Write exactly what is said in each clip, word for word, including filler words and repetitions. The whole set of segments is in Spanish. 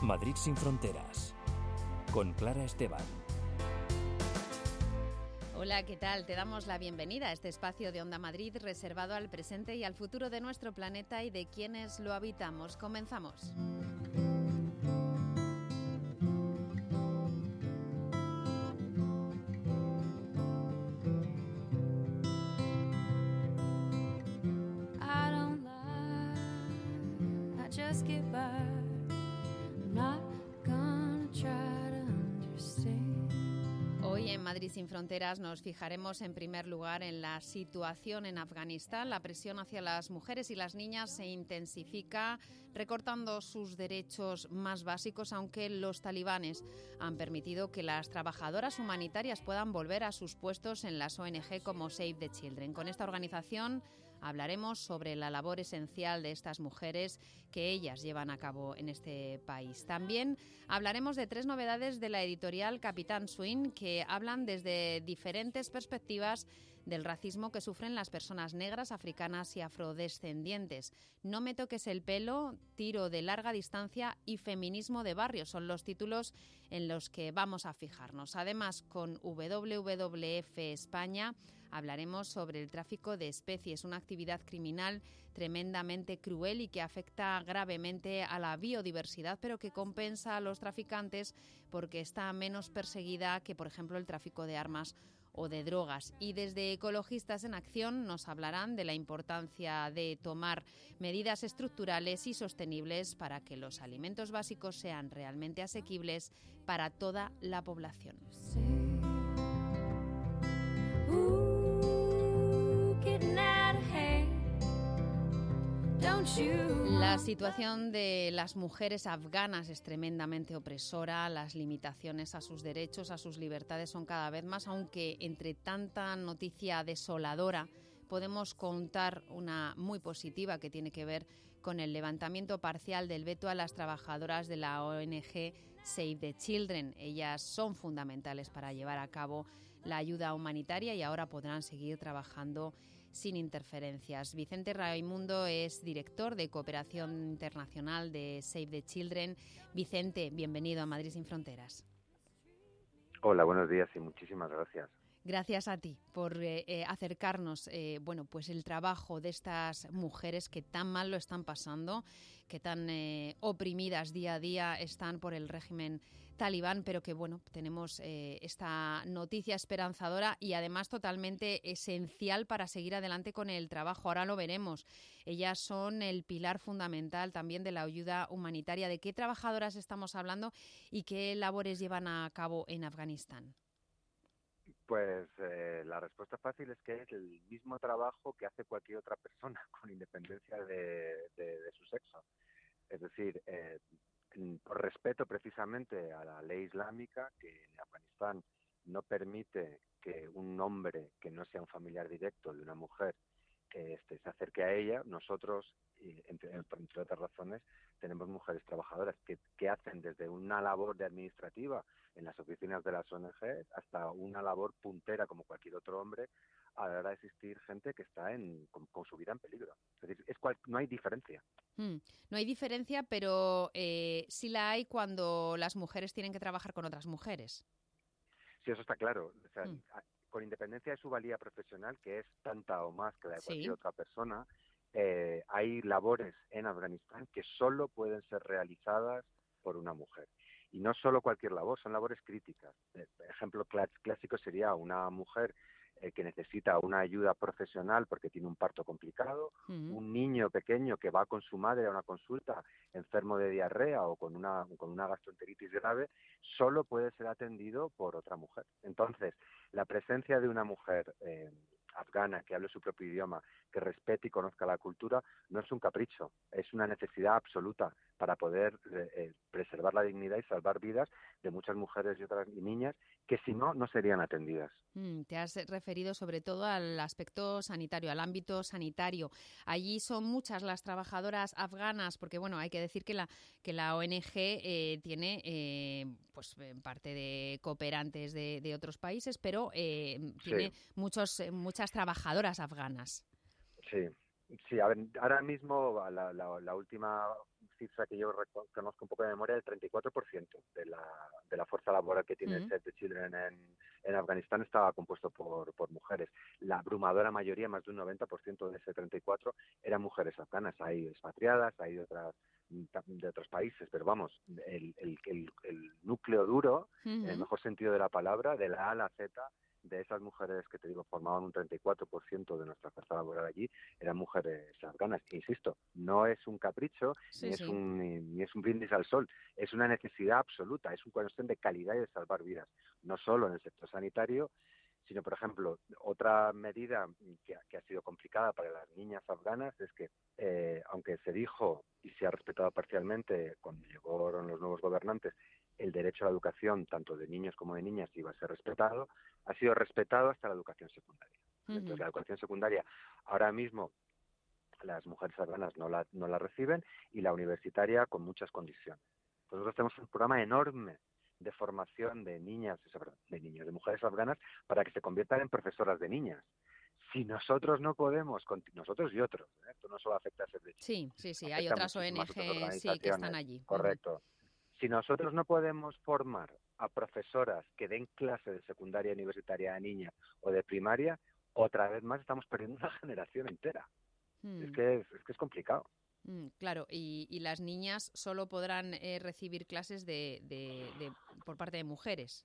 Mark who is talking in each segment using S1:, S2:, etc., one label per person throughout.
S1: Madrid sin fronteras, con Clara Esteban.
S2: Hola, ¿qué tal? Te damos la bienvenida a este espacio de Onda Madrid reservado al presente y al futuro de nuestro planeta y de quienes lo habitamos. Comenzamos.
S3: I don't lie, I just get by. I'm not gonna try to understand.
S2: Hoy en Madrid sin fronteras nos fijaremos en primer lugar en la situación en Afganistán. La presión hacia las mujeres y las niñas se intensifica, recortando sus derechos más básicos, aunque los talibanes han permitido que las trabajadoras humanitarias puedan volver a sus puestos en las O N G como Save the Children. Con esta organización hablaremos sobre la labor esencial de estas mujeres que ellas llevan a cabo en este país. También hablaremos de tres novedades de la editorial Capitán Swing que hablan desde diferentes perspectivas del racismo que sufren las personas negras, africanas y afrodescendientes. No me toques el pelo, tiro de larga distancia y feminismo de barrio son los títulos en los que vamos a fijarnos. Además, con W W F España hablaremos sobre el tráfico de especies, una actividad criminal tremendamente cruel y que afecta gravemente a la biodiversidad, pero que compensa a los traficantes porque está menos perseguida que, por ejemplo, el tráfico de armas o de drogas. Y desde Ecologistas en Acción nos hablarán de la importancia de tomar medidas estructurales y sostenibles para que los alimentos básicos sean realmente asequibles para toda la población. La situación de las mujeres afganas es tremendamente opresora. Las limitaciones a sus derechos, a sus libertades son cada vez más, aunque entre tanta noticia desoladora podemos contar una muy positiva que tiene que ver con el levantamiento parcial del veto a las trabajadoras de la O N G Save the Children. Ellas son fundamentales para llevar a cabo la ayuda humanitaria y ahora podrán seguir trabajando sin interferencias. Vicente Raimundo es director de Cooperación Internacional de Save the Children. Vicente, bienvenido a Madrid sin fronteras.
S4: Hola, buenos días y muchísimas gracias.
S2: Gracias a ti por eh, acercarnos, eh, bueno, pues el trabajo de estas mujeres que tan mal lo están pasando, que tan eh, oprimidas día a día están por el régimen talibán, pero que bueno, tenemos eh, esta noticia esperanzadora y además totalmente esencial para seguir adelante con el trabajo. Ahora lo veremos. Ellas son el pilar fundamental también de la ayuda humanitaria. ¿De qué trabajadoras estamos hablando y qué labores llevan a cabo en Afganistán?
S4: Pues eh, la respuesta fácil es que es el mismo trabajo que hace cualquier otra persona, con independencia de, de, de su sexo. Es decir, eh, por respeto precisamente a la ley islámica, que en Afganistán no permite que un hombre que no sea un familiar directo de una mujer que este, se acerque a ella, nosotros, entre, entre otras razones, tenemos mujeres trabajadoras que, que hacen desde una labor de administrativa en las oficinas de las O N G hasta una labor puntera como cualquier otro hombre a la hora de asistir gente que está en, con, con su vida en peligro. Es decir, es cual, no hay diferencia.
S2: Hmm. No hay diferencia, pero eh, sí la hay cuando las mujeres tienen que trabajar con otras mujeres.
S4: Sí, eso está claro. O sea,
S2: Hmm.
S4: con independencia de su valía profesional, que es tanta o más que la de cualquier
S2: Sí.
S4: otra persona, eh, hay labores en Afganistán que solo pueden ser realizadas por una mujer. Y no solo cualquier labor, son labores críticas. El ejemplo clásico sería una mujer eh, que necesita una ayuda profesional porque tiene un parto complicado,
S2: Uh-huh.
S4: un niño pequeño que va con su madre a una consulta enfermo de diarrea o con una, con una gastroenteritis grave, solo puede ser atendido por otra mujer. Entonces, la presencia de una mujer eh, afgana que hable su propio idioma, que respete y conozca la cultura, no es un capricho, es una necesidad absoluta para poder eh, preservar la dignidad y salvar vidas de muchas mujeres y otras y niñas que si no, no serían atendidas.
S2: Mm, te has referido sobre todo al aspecto sanitario, al ámbito sanitario. Allí son muchas las trabajadoras afganas, porque bueno, hay que decir que la que la O N G eh, tiene eh, pues parte de cooperantes de, de otros países, pero eh, tiene
S4: Sí.
S2: muchos muchas trabajadoras afganas.
S4: Sí. Sí, a ver, ahora mismo la, la, la última cifra que yo conozco un poco de memoria, el treinta y cuatro por ciento de la, de la fuerza laboral que tiene
S2: Mm.
S4: Save the Children en, en Afganistán estaba compuesto por, por mujeres. La abrumadora mayoría, más de un noventa por ciento de ese treinta y cuatro por ciento, eran mujeres afganas. Hay expatriadas, hay de, otras, de otros países, pero vamos, el, el, el, el núcleo duro,
S2: Uh-huh.
S4: en el mejor sentido de la palabra, de la A a la Z, de esas mujeres que te digo formaban un treinta y cuatro por ciento de nuestra fuerza laboral allí, eran mujeres afganas. Insisto, no es un capricho,
S2: Sí,
S4: ni,
S2: sí.
S4: es un, ni, ni es un brindis al sol, es una necesidad absoluta, es una cuestión de calidad y de salvar vidas, no solo en el sector sanitario, sino, por ejemplo, otra medida que, que ha sido complicada para las niñas afganas es que, eh, aunque se dijo y se ha respetado parcialmente cuando llegaron los nuevos gobernantes, el derecho a la educación, tanto de niños como de niñas, iba a ser respetado, ha sido respetado hasta la educación secundaria. Uh-huh. Entonces, la educación secundaria, ahora mismo, las mujeres afganas no la, no la reciben, y la universitaria con muchas condiciones. Nosotros tenemos un programa enorme de formación de niñas, de niños, de mujeres afganas, para que se conviertan en profesoras de niñas. Si nosotros no podemos, nosotros y otros, ¿eh? Esto no solo afecta a Save the Children,
S2: sí, sí, sí,
S4: afecta
S2: hay otras
S4: a
S2: O N G sí, que están allí.
S4: Correcto. Uh-huh. Si nosotros no podemos formar a profesoras que den clase de secundaria universitaria a niñas o de primaria, otra vez más estamos perdiendo una generación entera. Hmm. Es que es, es que es complicado.
S2: Mm, claro, y, y las niñas solo podrán eh, recibir clases de, de, de por parte de mujeres.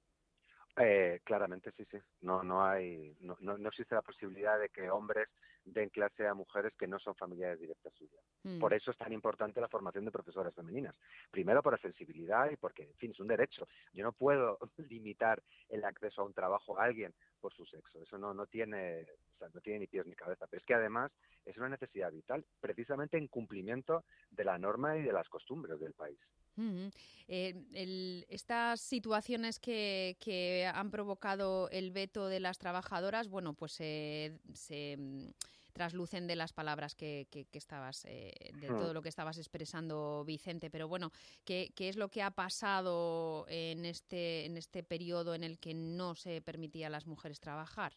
S4: Eh, claramente sí, sí. No, no hay, no, no, no existe la posibilidad de que hombres den clase a mujeres que no son familiares directas suyas. Mm. Por eso es tan importante la formación de profesoras femeninas. Primero por la sensibilidad y porque, en fin, es un derecho. Yo no puedo limitar el acceso a un trabajo a alguien por su sexo. Eso no, no tiene, o sea, no tiene ni pies ni cabeza. Pero es que además es una necesidad vital, precisamente en cumplimiento de la norma y de las costumbres del país.
S2: Uh-huh. Eh, el, estas situaciones que, que han provocado el veto de las trabajadoras, bueno, pues eh, se um, traslucen de las palabras que, que, que estabas, eh, de todo lo que estabas expresando, Vicente. Pero bueno, ¿qué, qué es lo que ha pasado en este, en este periodo en el que no se permitía a las mujeres trabajar?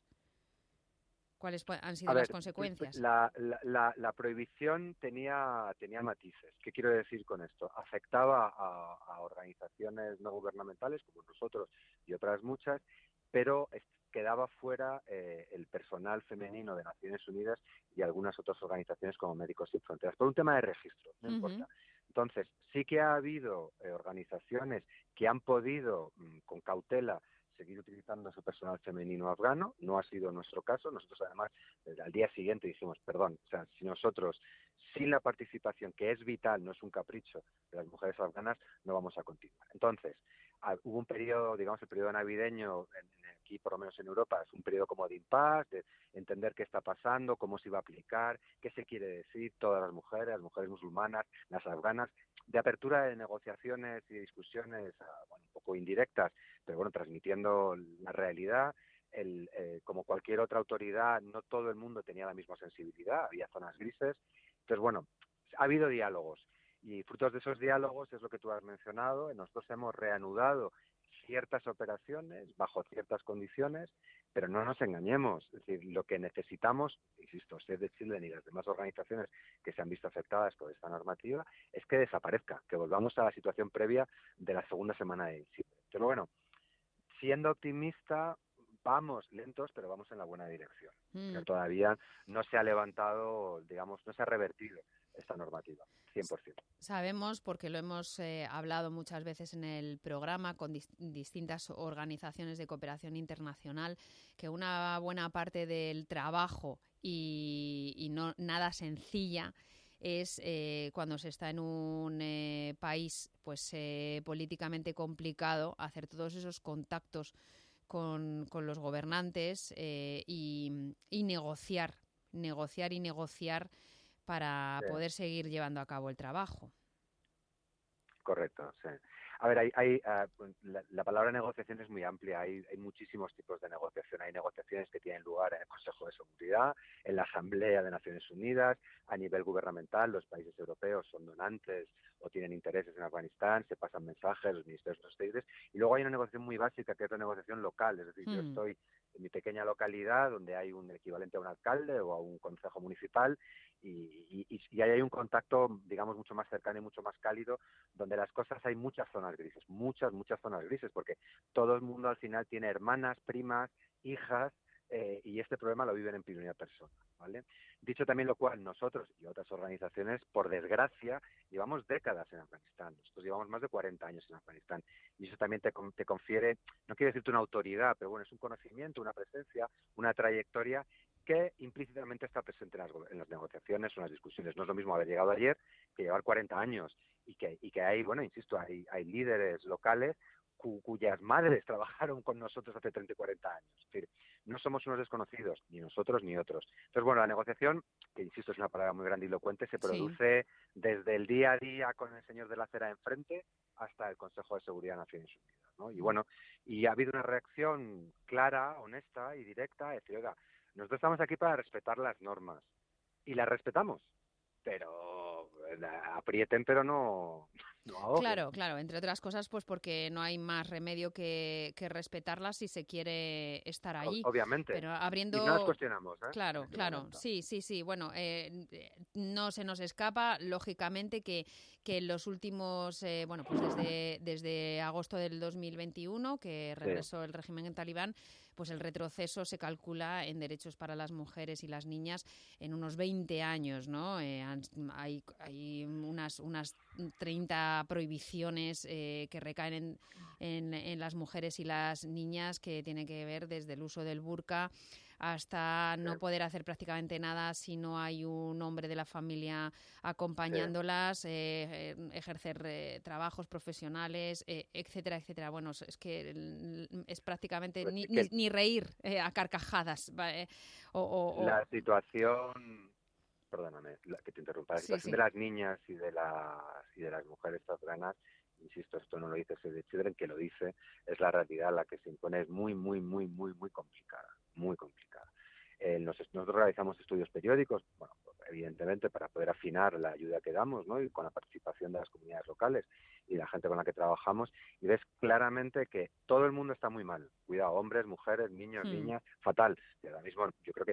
S2: ¿Cuáles han sido
S4: a ver,
S2: las consecuencias?
S4: La, la, la, la prohibición tenía, tenía matices. ¿Qué quiero decir con esto? Afectaba a, a organizaciones no gubernamentales como nosotros y otras muchas, pero quedaba fuera eh, el personal femenino de Naciones Unidas y algunas otras organizaciones como Médicos Sin Fronteras, por un tema de registro, no uh-huh. importa. Entonces, sí que ha habido eh, organizaciones que han podido, mmm, con cautela, seguir utilizando su personal femenino afgano. No ha sido nuestro caso. Nosotros, además, desde al día siguiente dijimos, perdón, o sea, si nosotros, sin la participación, que es vital, no es un capricho, de las mujeres afganas, no vamos a continuar. Entonces, hubo un periodo, digamos, el periodo navideño, en, aquí por lo menos en Europa, es un periodo como de impasse, de entender qué está pasando, cómo se iba a aplicar, qué se quiere decir, todas las mujeres, las mujeres musulmanas, las afganas, de apertura de negociaciones y discusiones, bueno, un poco indirectas, pero bueno, transmitiendo la realidad. El, eh, como cualquier otra autoridad, no todo el mundo tenía la misma sensibilidad, había zonas grises. Entonces, bueno, ha habido diálogos y frutos de esos diálogos es lo que tú has mencionado. Nosotros hemos reanudado ciertas operaciones bajo ciertas condiciones, pero no nos engañemos. Es decir, lo que necesitamos, insisto, Save the Children y las demás organizaciones que se han visto afectadas por esta normativa, es que desaparezca, que volvamos a la situación previa de la segunda semana de diciembre. Pero bueno, siendo optimista, vamos lentos, pero vamos en la buena dirección. Mm. Pero todavía no se ha levantado, digamos, no se ha revertido esta normativa, cien por ciento.
S2: Sabemos, porque lo hemos eh, hablado muchas veces en el programa con dis- distintas organizaciones de cooperación internacional, que una buena parte del trabajo y, y no nada sencilla es eh, cuando se está en un eh, país pues eh, políticamente complicado, hacer todos esos contactos con, con los gobernantes eh, y, y negociar, negociar y negociar para sí. poder seguir llevando a cabo el trabajo.
S4: Correcto, sí. A ver, hay, hay uh, la, la palabra negociación es muy amplia, hay, hay muchísimos tipos de negociación. Hay hay negociaciones que tienen lugar en el Consejo de Seguridad, en la Asamblea de Naciones Unidas, a nivel gubernamental, los países europeos son donantes o tienen intereses en Afganistán, se pasan mensajes, los ministerios de los países, y luego hay una negociación muy básica que es la negociación local, es decir, mm. yo estoy en mi pequeña localidad donde hay un equivalente a un alcalde o a un consejo municipal y, y, y ahí hay un contacto, digamos, mucho más cercano y mucho más cálido, donde las cosas hay muchas zonas grises, muchas, muchas zonas grises, porque todo el mundo al final tiene hermanas, primas, hijas, eh, y este problema lo viven en primera persona, ¿vale? Dicho también lo cual, nosotros y otras organizaciones, por desgracia, llevamos décadas en Afganistán. Nosotros llevamos más de cuarenta años en Afganistán. Y eso también te, te confiere, no quiero decirte una autoridad, pero bueno, es un conocimiento, una presencia, una trayectoria que implícitamente está presente en las, en las negociaciones o en las discusiones. No es lo mismo haber llegado ayer que llevar cuarenta años. Y que, y que hay, bueno, insisto, hay, hay líderes locales cu, cuyas madres trabajaron con nosotros hace treinta y cuarenta años. Es decir, no somos unos desconocidos, ni nosotros ni otros. Entonces, bueno, la negociación, que insisto es una palabra muy grandilocuente, se produce sí. desde el día a día con el señor de la acera enfrente hasta el Consejo de Seguridad de Naciones Unidas, ¿no? Y bueno, y ha habido una reacción clara, honesta y directa, es decir, oiga, nosotros estamos aquí para respetar las normas, y las respetamos, pero aprieten, pero no, no ahoguen.
S2: Claro, claro, entre otras cosas, pues porque no hay más remedio que, que respetarlas si se quiere estar allí.
S4: Obviamente.
S2: Pero abriendo...
S4: Y no las cuestionamos, ¿eh?
S2: Claro, claro, momento. sí, sí, sí. Bueno, eh, no se nos escapa, lógicamente, que, que en los últimos, eh, bueno, pues desde, desde agosto del dos mil veintiuno, que regresó sí. el régimen en talibán, pues el retroceso se calcula en derechos para las mujeres y las niñas en unos veinte años, ¿no? Eh, hay, hay unas, unas treinta prohibiciones eh, que recaen en, en, en las mujeres y las niñas, que tienen que ver desde el uso del burka hasta no poder hacer prácticamente nada si no hay un hombre de la familia acompañándolas, sí. eh, ejercer eh, trabajos profesionales, eh, etcétera, etcétera. Bueno, es que es prácticamente pues ni, ni, ni reír eh, a carcajadas. ¿vale? O, o,
S4: la situación, perdóname, la, que te interrumpa, la situación sí, sí. de las niñas y de las, y de las mujeres afganas, insisto, esto no lo dice Save the Children, que lo dice, es la realidad, la que se impone, es muy, muy, muy, muy, muy complicada, muy complicada. Eh, nos, nosotros realizamos estudios periódicos, bueno, evidentemente para poder afinar la ayuda que damos, ¿no? Y con la participación de las comunidades locales y la gente con la que trabajamos, y ves claramente que todo el mundo está muy mal. Cuidado, hombres, mujeres, niños, mm. niñas, fatal. Y ahora mismo yo creo que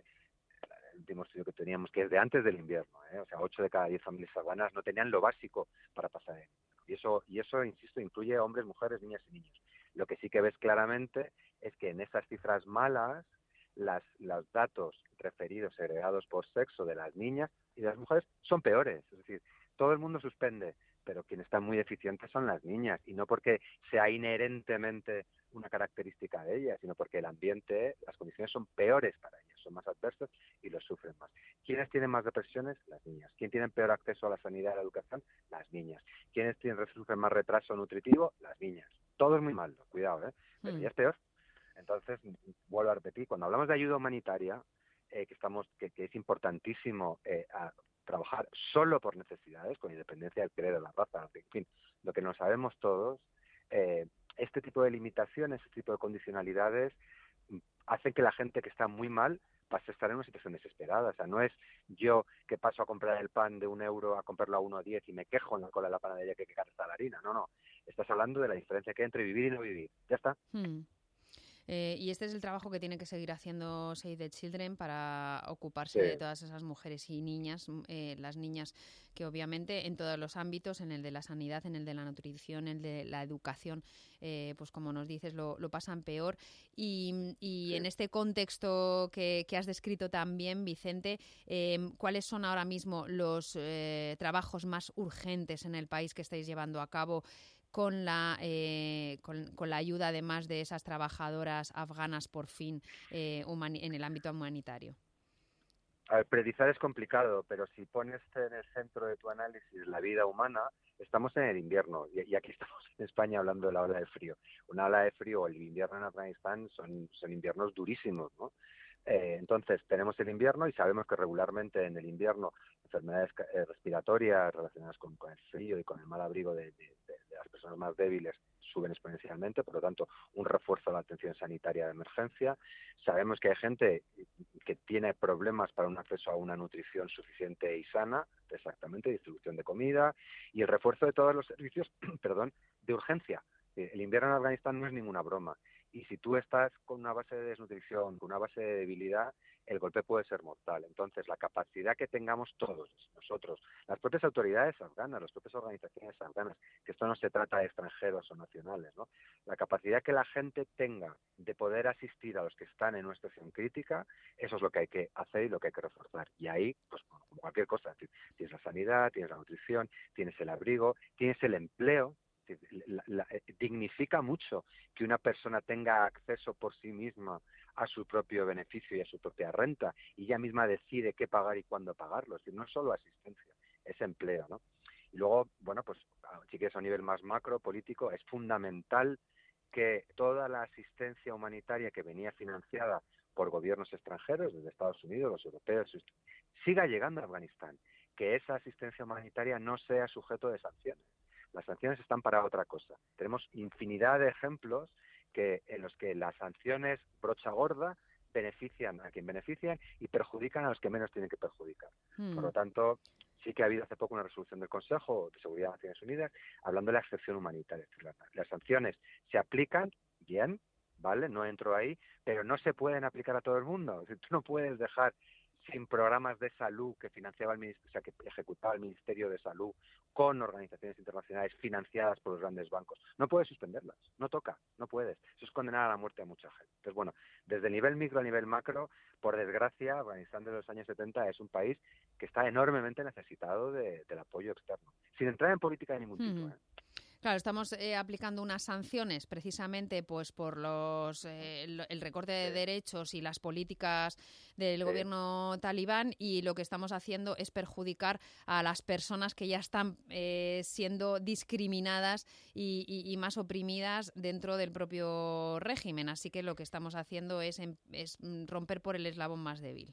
S4: el último estudio que teníamos, que es de antes del invierno, ¿eh? O sea, ocho de cada diez familias afganas no tenían lo básico para pasar el invierno. Y eso, y eso, insisto, incluye hombres, mujeres, niñas y niños. Lo que sí que ves claramente es que en esas cifras malas, las, los datos referidos, segregados por sexo de las niñas y de las mujeres son peores. Es decir, todo el mundo suspende, pero quienes están muy deficientes son las niñas, y no porque sea inherentemente una característica de ellas, sino porque el ambiente, las condiciones son peores para ellas, son más adversas y los sufren más. ¿Quiénes tienen más depresiones? Las niñas. ¿Quién tienen peor acceso a la sanidad y a la educación? Las niñas. ¿Quiénes tienen, sufren más retraso nutritivo? Las niñas. Todo es muy malo, cuidado, ¿eh? Pero mm. ya es peor. Entonces, vuelvo a repetir, cuando hablamos de ayuda humanitaria, eh, que estamos, que, que es importantísimo eh, a trabajar solo por necesidades, con independencia del credo, la raza, en fin, lo que no sabemos todos, eh, este tipo de limitaciones, este tipo de condicionalidades hacen que la gente que está muy mal pase a estar en una situación desesperada. O sea, no es yo que paso a comprar el pan de un euro a comprarlo a uno a diez y me quejo en la cola de la panadería que hay que cargar la harina. No, no. Estás hablando de la diferencia que hay entre vivir y no vivir. Ya está.
S2: Hmm. Eh, y este es el trabajo que tiene que seguir haciendo Save the Children para ocuparse sí. de todas esas mujeres y niñas, eh, las niñas que obviamente en todos los ámbitos, en el de la sanidad, en el de la nutrición, en el de la educación, eh, pues como nos dices, lo, lo pasan peor. Y, y sí. en este contexto que, que has descrito también, Vicente, eh, ¿cuáles son ahora mismo los eh, trabajos más urgentes en el país que estáis llevando a cabo con la eh, con, con la ayuda además de esas trabajadoras afganas por fin eh, humani- en el ámbito humanitario?
S4: A ver, priorizar es complicado, pero si pones en el centro de tu análisis la vida humana, estamos en el invierno y, y aquí estamos en España hablando de la ola de frío. Una ola de frío o el invierno en Afganistán son, son inviernos durísimos, ¿no? Eh, entonces, tenemos el invierno y sabemos que regularmente en el invierno enfermedades eh, respiratorias relacionadas con, con el frío y con el mal abrigo de, de, de las personas más débiles suben exponencialmente, por lo tanto, un refuerzo de la atención sanitaria de emergencia. Sabemos que hay gente que tiene problemas para un acceso a una nutrición suficiente y sana, exactamente, distribución de comida, y el refuerzo de todos los servicios, perdón, de urgencia. El invierno en Afganistán no es ninguna broma, y si tú estás con una base de desnutrición, con una base de debilidad, el golpe puede ser mortal. Entonces, la capacidad que tengamos todos nosotros, las propias autoridades afganas, las propias organizaciones afganas, que esto no se trata de extranjeros o nacionales, ¿no? La capacidad que la gente tenga de poder asistir a los que están en una situación crítica, eso es lo que hay que hacer y lo que hay que reforzar. Y ahí, pues como cualquier cosa, tienes la sanidad, tienes la nutrición, tienes el abrigo, tienes el empleo. La, la, dignifica mucho que una persona tenga acceso por sí misma a su propio beneficio y a su propia renta, y ella misma decide qué pagar y cuándo pagarlo. Es decir, no es solo asistencia, es empleo, ¿no? Y luego, bueno, pues si quieres a un nivel más macro, político, es fundamental que toda la asistencia humanitaria que venía financiada por gobiernos extranjeros, desde Estados Unidos, los europeos, siga llegando a Afganistán, que esa asistencia humanitaria no sea sujeto de sanciones. Las sanciones están para otra cosa. Tenemos infinidad de ejemplos que en los que las sanciones brocha gorda benefician a quien benefician y perjudican a los que menos tienen que perjudicar. Mm. Por lo tanto, sí que ha habido hace poco una resolución del Consejo de Seguridad de Naciones Unidas hablando de la excepción humanitaria. Es decir, las, las sanciones se aplican bien, ¿vale? No entro ahí, pero no se pueden aplicar a todo el mundo. Es decir, tú no puedes dejar sin programas de salud que financiaba el ministerio, o sea, que ejecutaba el Ministerio de Salud con organizaciones internacionales financiadas por los grandes bancos. No puedes suspenderlas, no toca, no puedes. Eso es condenar a la muerte a mucha gente. Entonces, bueno, desde el nivel micro a nivel macro, por desgracia, Afganistán de los años setenta es un país que está enormemente necesitado de, del apoyo externo, sin entrar en política de ningún tipo,
S2: Mm.
S4: ¿eh?
S2: Claro, estamos eh, aplicando unas sanciones precisamente pues por los eh, el, el recorte de
S4: Sí.
S2: derechos y las políticas del
S4: Sí.
S2: gobierno talibán, y lo que estamos haciendo es perjudicar a las personas que ya están eh, siendo discriminadas y, y, y más oprimidas dentro del propio régimen. Así que lo que estamos haciendo es, es romper por el eslabón más débil.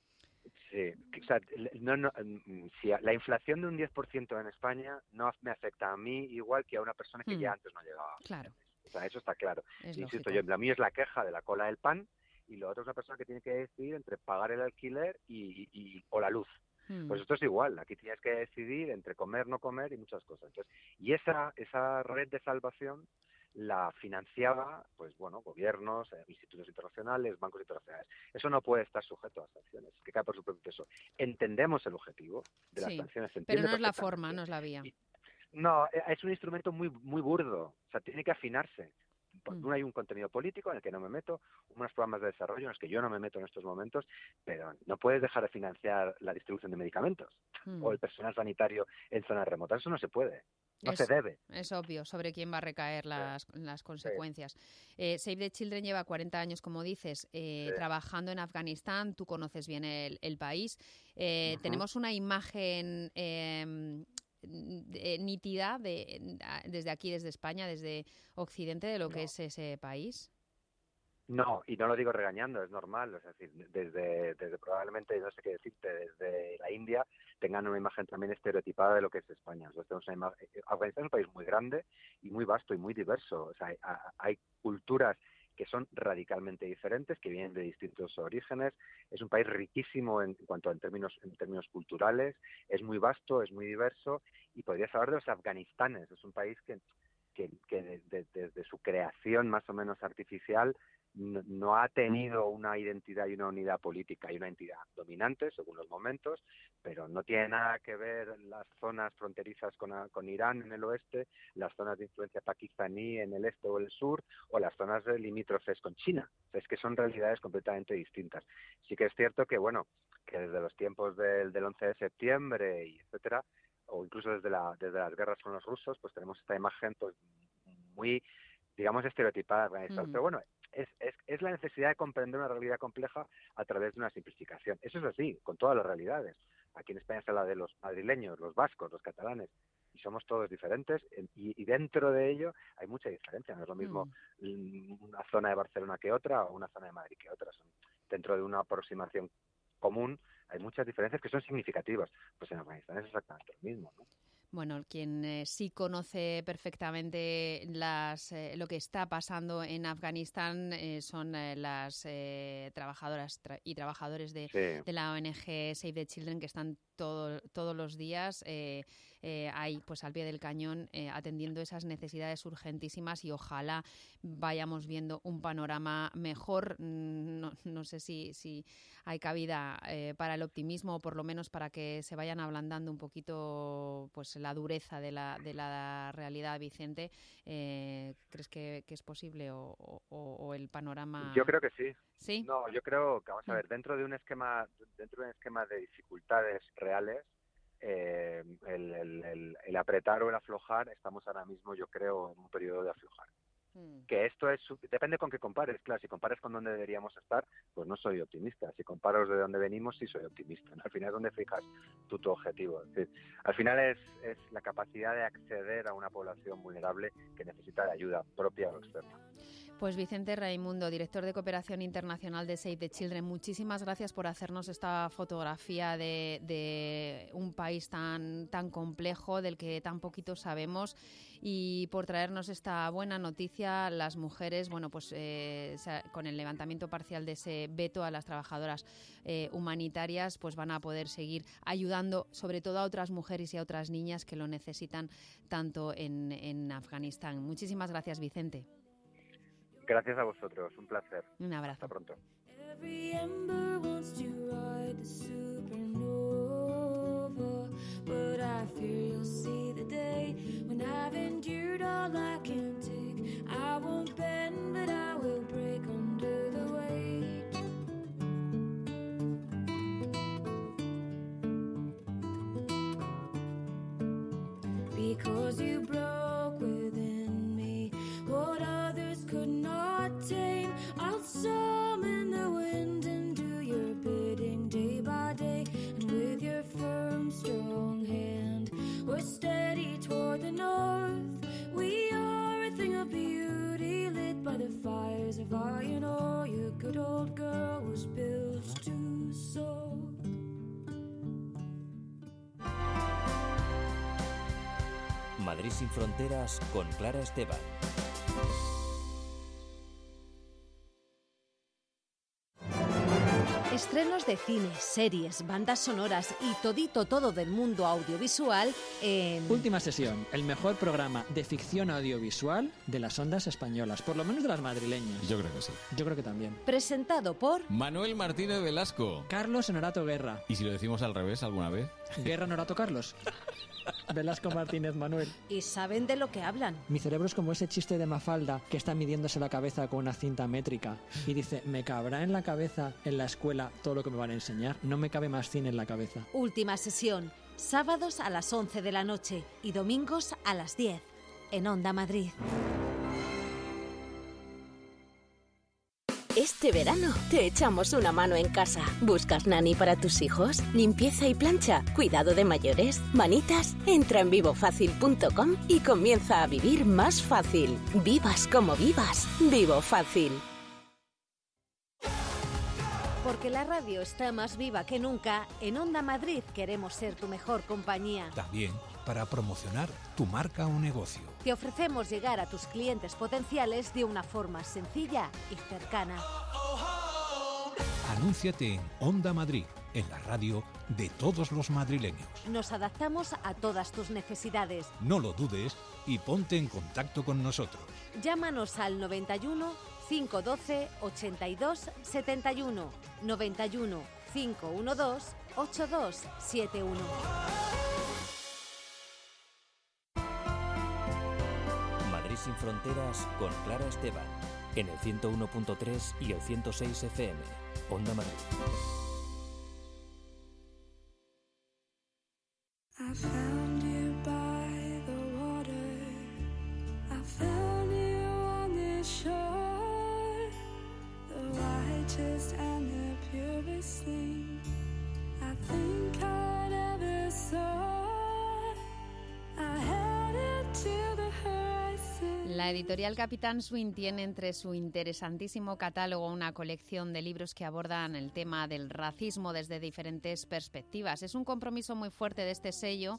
S4: Sí, o sea, no, no, si la inflación de un diez por ciento en España no me afecta a mí igual que a una persona que hmm. ya antes no llegaba.
S2: Claro.
S4: O sea, eso está claro.
S2: Es
S4: Insisto,
S2: lógico.
S4: yo, la mía es la queja de la cola del pan, y lo otro es una persona que tiene que decidir entre pagar el alquiler y, y, y o la luz. Hmm. Pues esto es igual, aquí tienes que decidir entre comer, no comer y muchas cosas. Entonces, y esa, esa red de salvación la financiaba, pues bueno, gobiernos, eh, institutos internacionales, bancos internacionales. Eso no puede estar sujeto a sanciones, que cae por su propio peso. Entendemos el objetivo de las
S2: sí,
S4: sanciones, se
S2: pero no es la forma, no es la vía.
S4: Y, no, es un instrumento muy muy burdo, o sea, tiene que afinarse. Mm. No hay un contenido político en el que no me meto, unos programas de desarrollo en los que yo no me meto en estos momentos, pero no puedes dejar de financiar la distribución de medicamentos mm. o el personal sanitario en zonas remotas, eso no se puede. No
S2: es,
S4: se debe.
S2: Es obvio sobre quién va a recaer las, sí. las consecuencias. Sí. Eh, Save the Children lleva cuarenta años, como dices, eh, sí. trabajando en Afganistán. Tú conoces bien el, el país. Eh, uh-huh. Tenemos una imagen eh, de, nítida de, desde aquí, desde España, desde Occidente, de lo no. que es ese país.
S4: No, y no lo digo regañando, es normal, es decir, desde, desde probablemente, no sé qué decirte, desde la India tengan una imagen también estereotipada de lo que es España. Nosotros tenemos una imagen, Afganistán es un país muy grande y muy vasto y muy diverso, o sea, hay, hay culturas que son radicalmente diferentes, que vienen de distintos orígenes. Es un país riquísimo en, en cuanto a en términos, en términos culturales, es muy vasto, es muy diverso, y podrías hablar de los afganistanes. Es un país que, que, que desde de, de su creación más o menos artificial no, no ha tenido una identidad y una unidad política y una entidad dominante según los momentos, pero no tiene nada que ver las zonas fronterizas con, con Irán en el oeste, las zonas de influencia pakistaní en el este o el sur, o las zonas limítrofes con China. Es que son realidades completamente distintas. Sí que es cierto que, bueno, que desde los tiempos del, del once de septiembre y etcétera, o incluso desde, la, desde las guerras con los rusos, pues tenemos esta imagen pues muy, digamos, estereotipada. Mm. Pero bueno, es, es, es la necesidad de comprender una realidad compleja a través de una simplificación. Eso es así, con todas las realidades. Aquí en España se habla de los madrileños, los vascos, los catalanes, y somos todos diferentes, y, y dentro de ello hay mucha diferencia. No es lo mismo mm. una zona de Barcelona que otra, o una zona de Madrid que otra. Son, dentro de una aproximación común hay muchas diferencias que son significativas. Pues en Afganistán es exactamente lo mismo, ¿no?
S2: Bueno, quien eh, sí conoce perfectamente las, eh, lo que está pasando en Afganistán eh, son eh, las eh, trabajadoras tra- y trabajadores de,
S4: Sí.
S2: de la O N G Save the Children, que están todo, todos los días eh, eh, ahí, pues al pie del cañón, eh, atendiendo esas necesidades urgentísimas, y ojalá vayamos viendo un panorama mejor. No, no sé si, si hay cabida eh, para el optimismo, o por lo menos para que se vayan ablandando un poquito pues la dureza de la, de la realidad, Vicente. Eh, ¿Crees que, que es posible o, o, o el panorama...?
S4: Yo creo que sí.
S2: ¿Sí?
S4: No, yo creo que, vamos a ver, dentro de un esquema, dentro de un esquema de dificultades reales, eh, el, el, el, el apretar o el aflojar, estamos ahora mismo, yo creo, en un periodo de aflojar. Mm. Que esto es, depende con qué compares, claro, si compares con dónde deberíamos estar, pues no soy optimista. Si comparas de dónde venimos, sí soy optimista. Al final es donde fijas tú tu objetivo. Es decir, al final es, es la capacidad de acceder a una población vulnerable que necesita de ayuda propia o externa.
S2: Pues Vicente Raimundo, director de Cooperación Internacional de Save the Children, muchísimas gracias por hacernos esta fotografía de, de un país tan, tan complejo, del que tan poquito sabemos, y por traernos esta buena noticia. Las mujeres, bueno, pues eh, con el levantamiento parcial de ese veto a las trabajadoras eh, humanitarias, pues van a poder seguir ayudando, sobre todo a otras mujeres y a otras niñas que lo necesitan tanto en, en Afganistán. Muchísimas gracias, Vicente.
S4: Gracias a vosotros, un placer.
S2: Un abrazo.
S4: Hasta pronto.
S3: Every ember wants to ride the supernova, but I fear you'll see the day when I've endured all I can take. I won't bend, but I will break under the weight. Because you broke within me what others could not tame. I'll summon the wind and do your bidding day by day. And with your firm, strong hand, we're steady toward the north. We are a thing of beauty lit by the fires of iron ore. Your good old girl was built to soar.
S1: Madrid sin fronteras con Clara Esteban.
S5: Estrenos de cine, series, bandas sonoras y todito todo del mundo audiovisual en...
S6: Última Sesión, el mejor programa de ficción audiovisual de las ondas españolas, por lo menos de las madrileñas.
S7: Yo creo que sí.
S6: Yo creo que también.
S5: Presentado por...
S7: Manuel Martínez Velasco.
S6: Carlos Honorato Guerra.
S7: ¿Y si lo decimos al revés alguna vez?
S6: Guerra Honorato Carlos. Velasco Martínez Manuel.
S5: ¿Y saben de lo que hablan?
S6: Mi cerebro es como ese chiste de Mafalda que está midiéndose la cabeza con una cinta métrica y dice, ¿me cabrá en la cabeza en la escuela todo lo que me van a enseñar? No me cabe más cine en la cabeza.
S5: Última Sesión, sábados a las once de la noche y domingos a las diez, en Onda Madrid.
S8: Este verano te echamos una mano en casa. ¿Buscas nani para tus hijos? ¿Limpieza y plancha? ¿Cuidado de mayores? ¿Manitas? Entra en vivo fácil punto com y comienza a vivir más fácil. Vivas como vivas. Vivo Fácil.
S5: Porque la radio está más viva que nunca, en Onda Madrid queremos ser tu mejor compañía.
S9: También para promocionar tu marca o negocio.
S5: Te ofrecemos llegar a tus clientes potenciales de una forma sencilla y cercana.
S9: Anúnciate en Onda Madrid, en la radio de todos los madrileños.
S5: Nos adaptamos a todas tus necesidades.
S9: No lo dudes y ponte en contacto con nosotros.
S5: Llámanos al noventa y uno, cinco doce, ochenta y dos, setenta y uno, noventa y uno, cinco doce, ochenta y dos setenta y uno.
S1: Madrid sin fronteras con Clara Esteban, en el ciento uno punto tres y el ciento seis F M. Onda Madrid.
S3: I found you by the water. I found you on the shore. The righteous and the purest thing I think I'd ever saw. I held it to the horizon.
S2: La editorial Capitán Swing tiene entre su interesantísimo catálogo una colección de libros que abordan el tema del racismo desde diferentes perspectivas. Es un compromiso muy fuerte de este sello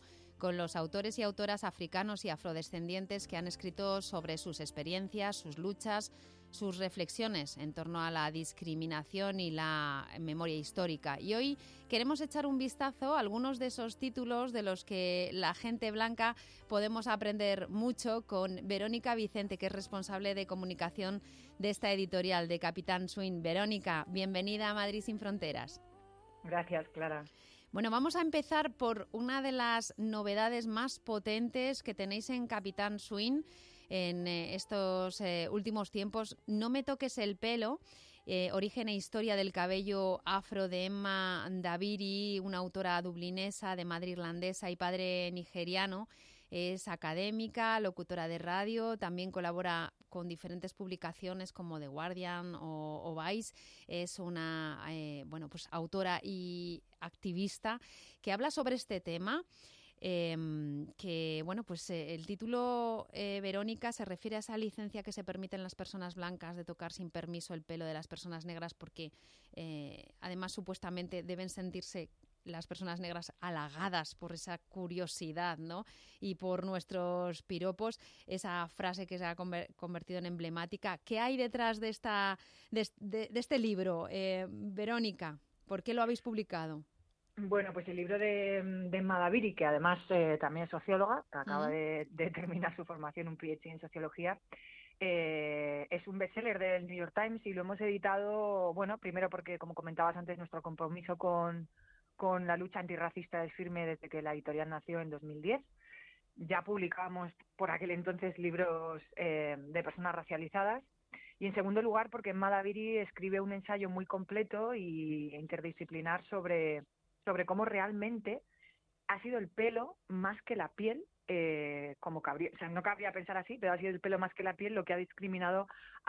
S2: con los autores y autoras africanos y afrodescendientes que han escrito sobre sus experiencias, sus luchas, sus reflexiones en torno a la discriminación y la memoria histórica. Y hoy queremos echar un vistazo a algunos de esos títulos de los que la gente blanca podemos aprender mucho con Verónica Vicente, que es responsable de comunicación de esta editorial de Capitán Swing. Verónica, bienvenida a Madrid sin Fronteras.
S10: Gracias, Clara.
S2: Bueno, vamos a empezar por una de las novedades más potentes que tenéis en Capitán Swing en eh, estos eh, últimos tiempos. No me toques el pelo, eh, origen e historia del cabello afro de Emma Dabiri, una autora dublinesa de madre irlandesa y padre nigeriano. Es académica, locutora de radio, también colabora con diferentes publicaciones como The Guardian o, o Vice. Es una eh, bueno, pues autora y activista que habla sobre este tema. Eh, que, bueno, pues eh, el título, eh, Verónica, se refiere a esa licencia que se permiten las personas blancas de tocar sin permiso el pelo de las personas negras porque, eh, además, supuestamente deben sentirse las personas negras halagadas por esa curiosidad, ¿no? Y por nuestros piropos, esa frase que se ha convertido en emblemática. ¿Qué hay detrás de, esta, de, de, de este libro, eh, Verónica? ¿Por qué lo habéis publicado?
S10: Bueno, pues el libro de, de Emma Dabiri, que además eh, también es socióloga, que acaba uh-huh. de, de terminar su formación, un P H D en sociología, eh, es un bestseller del New York Times y lo hemos editado, bueno, primero porque, como comentabas antes, nuestro compromiso con, con la lucha antirracista es firme desde que la editorial nació en dos mil diez. Ya publicábamos por aquel entonces libros eh, de personas racializadas. Y en segundo lugar, porque Emma Dabiri escribe un ensayo muy completo y interdisciplinar sobre... sobre cómo realmente ha sido el pelo más que la piel, eh, como cabría, o sea, no cabría pensar así, pero ha sido el pelo más que la piel lo que ha discriminado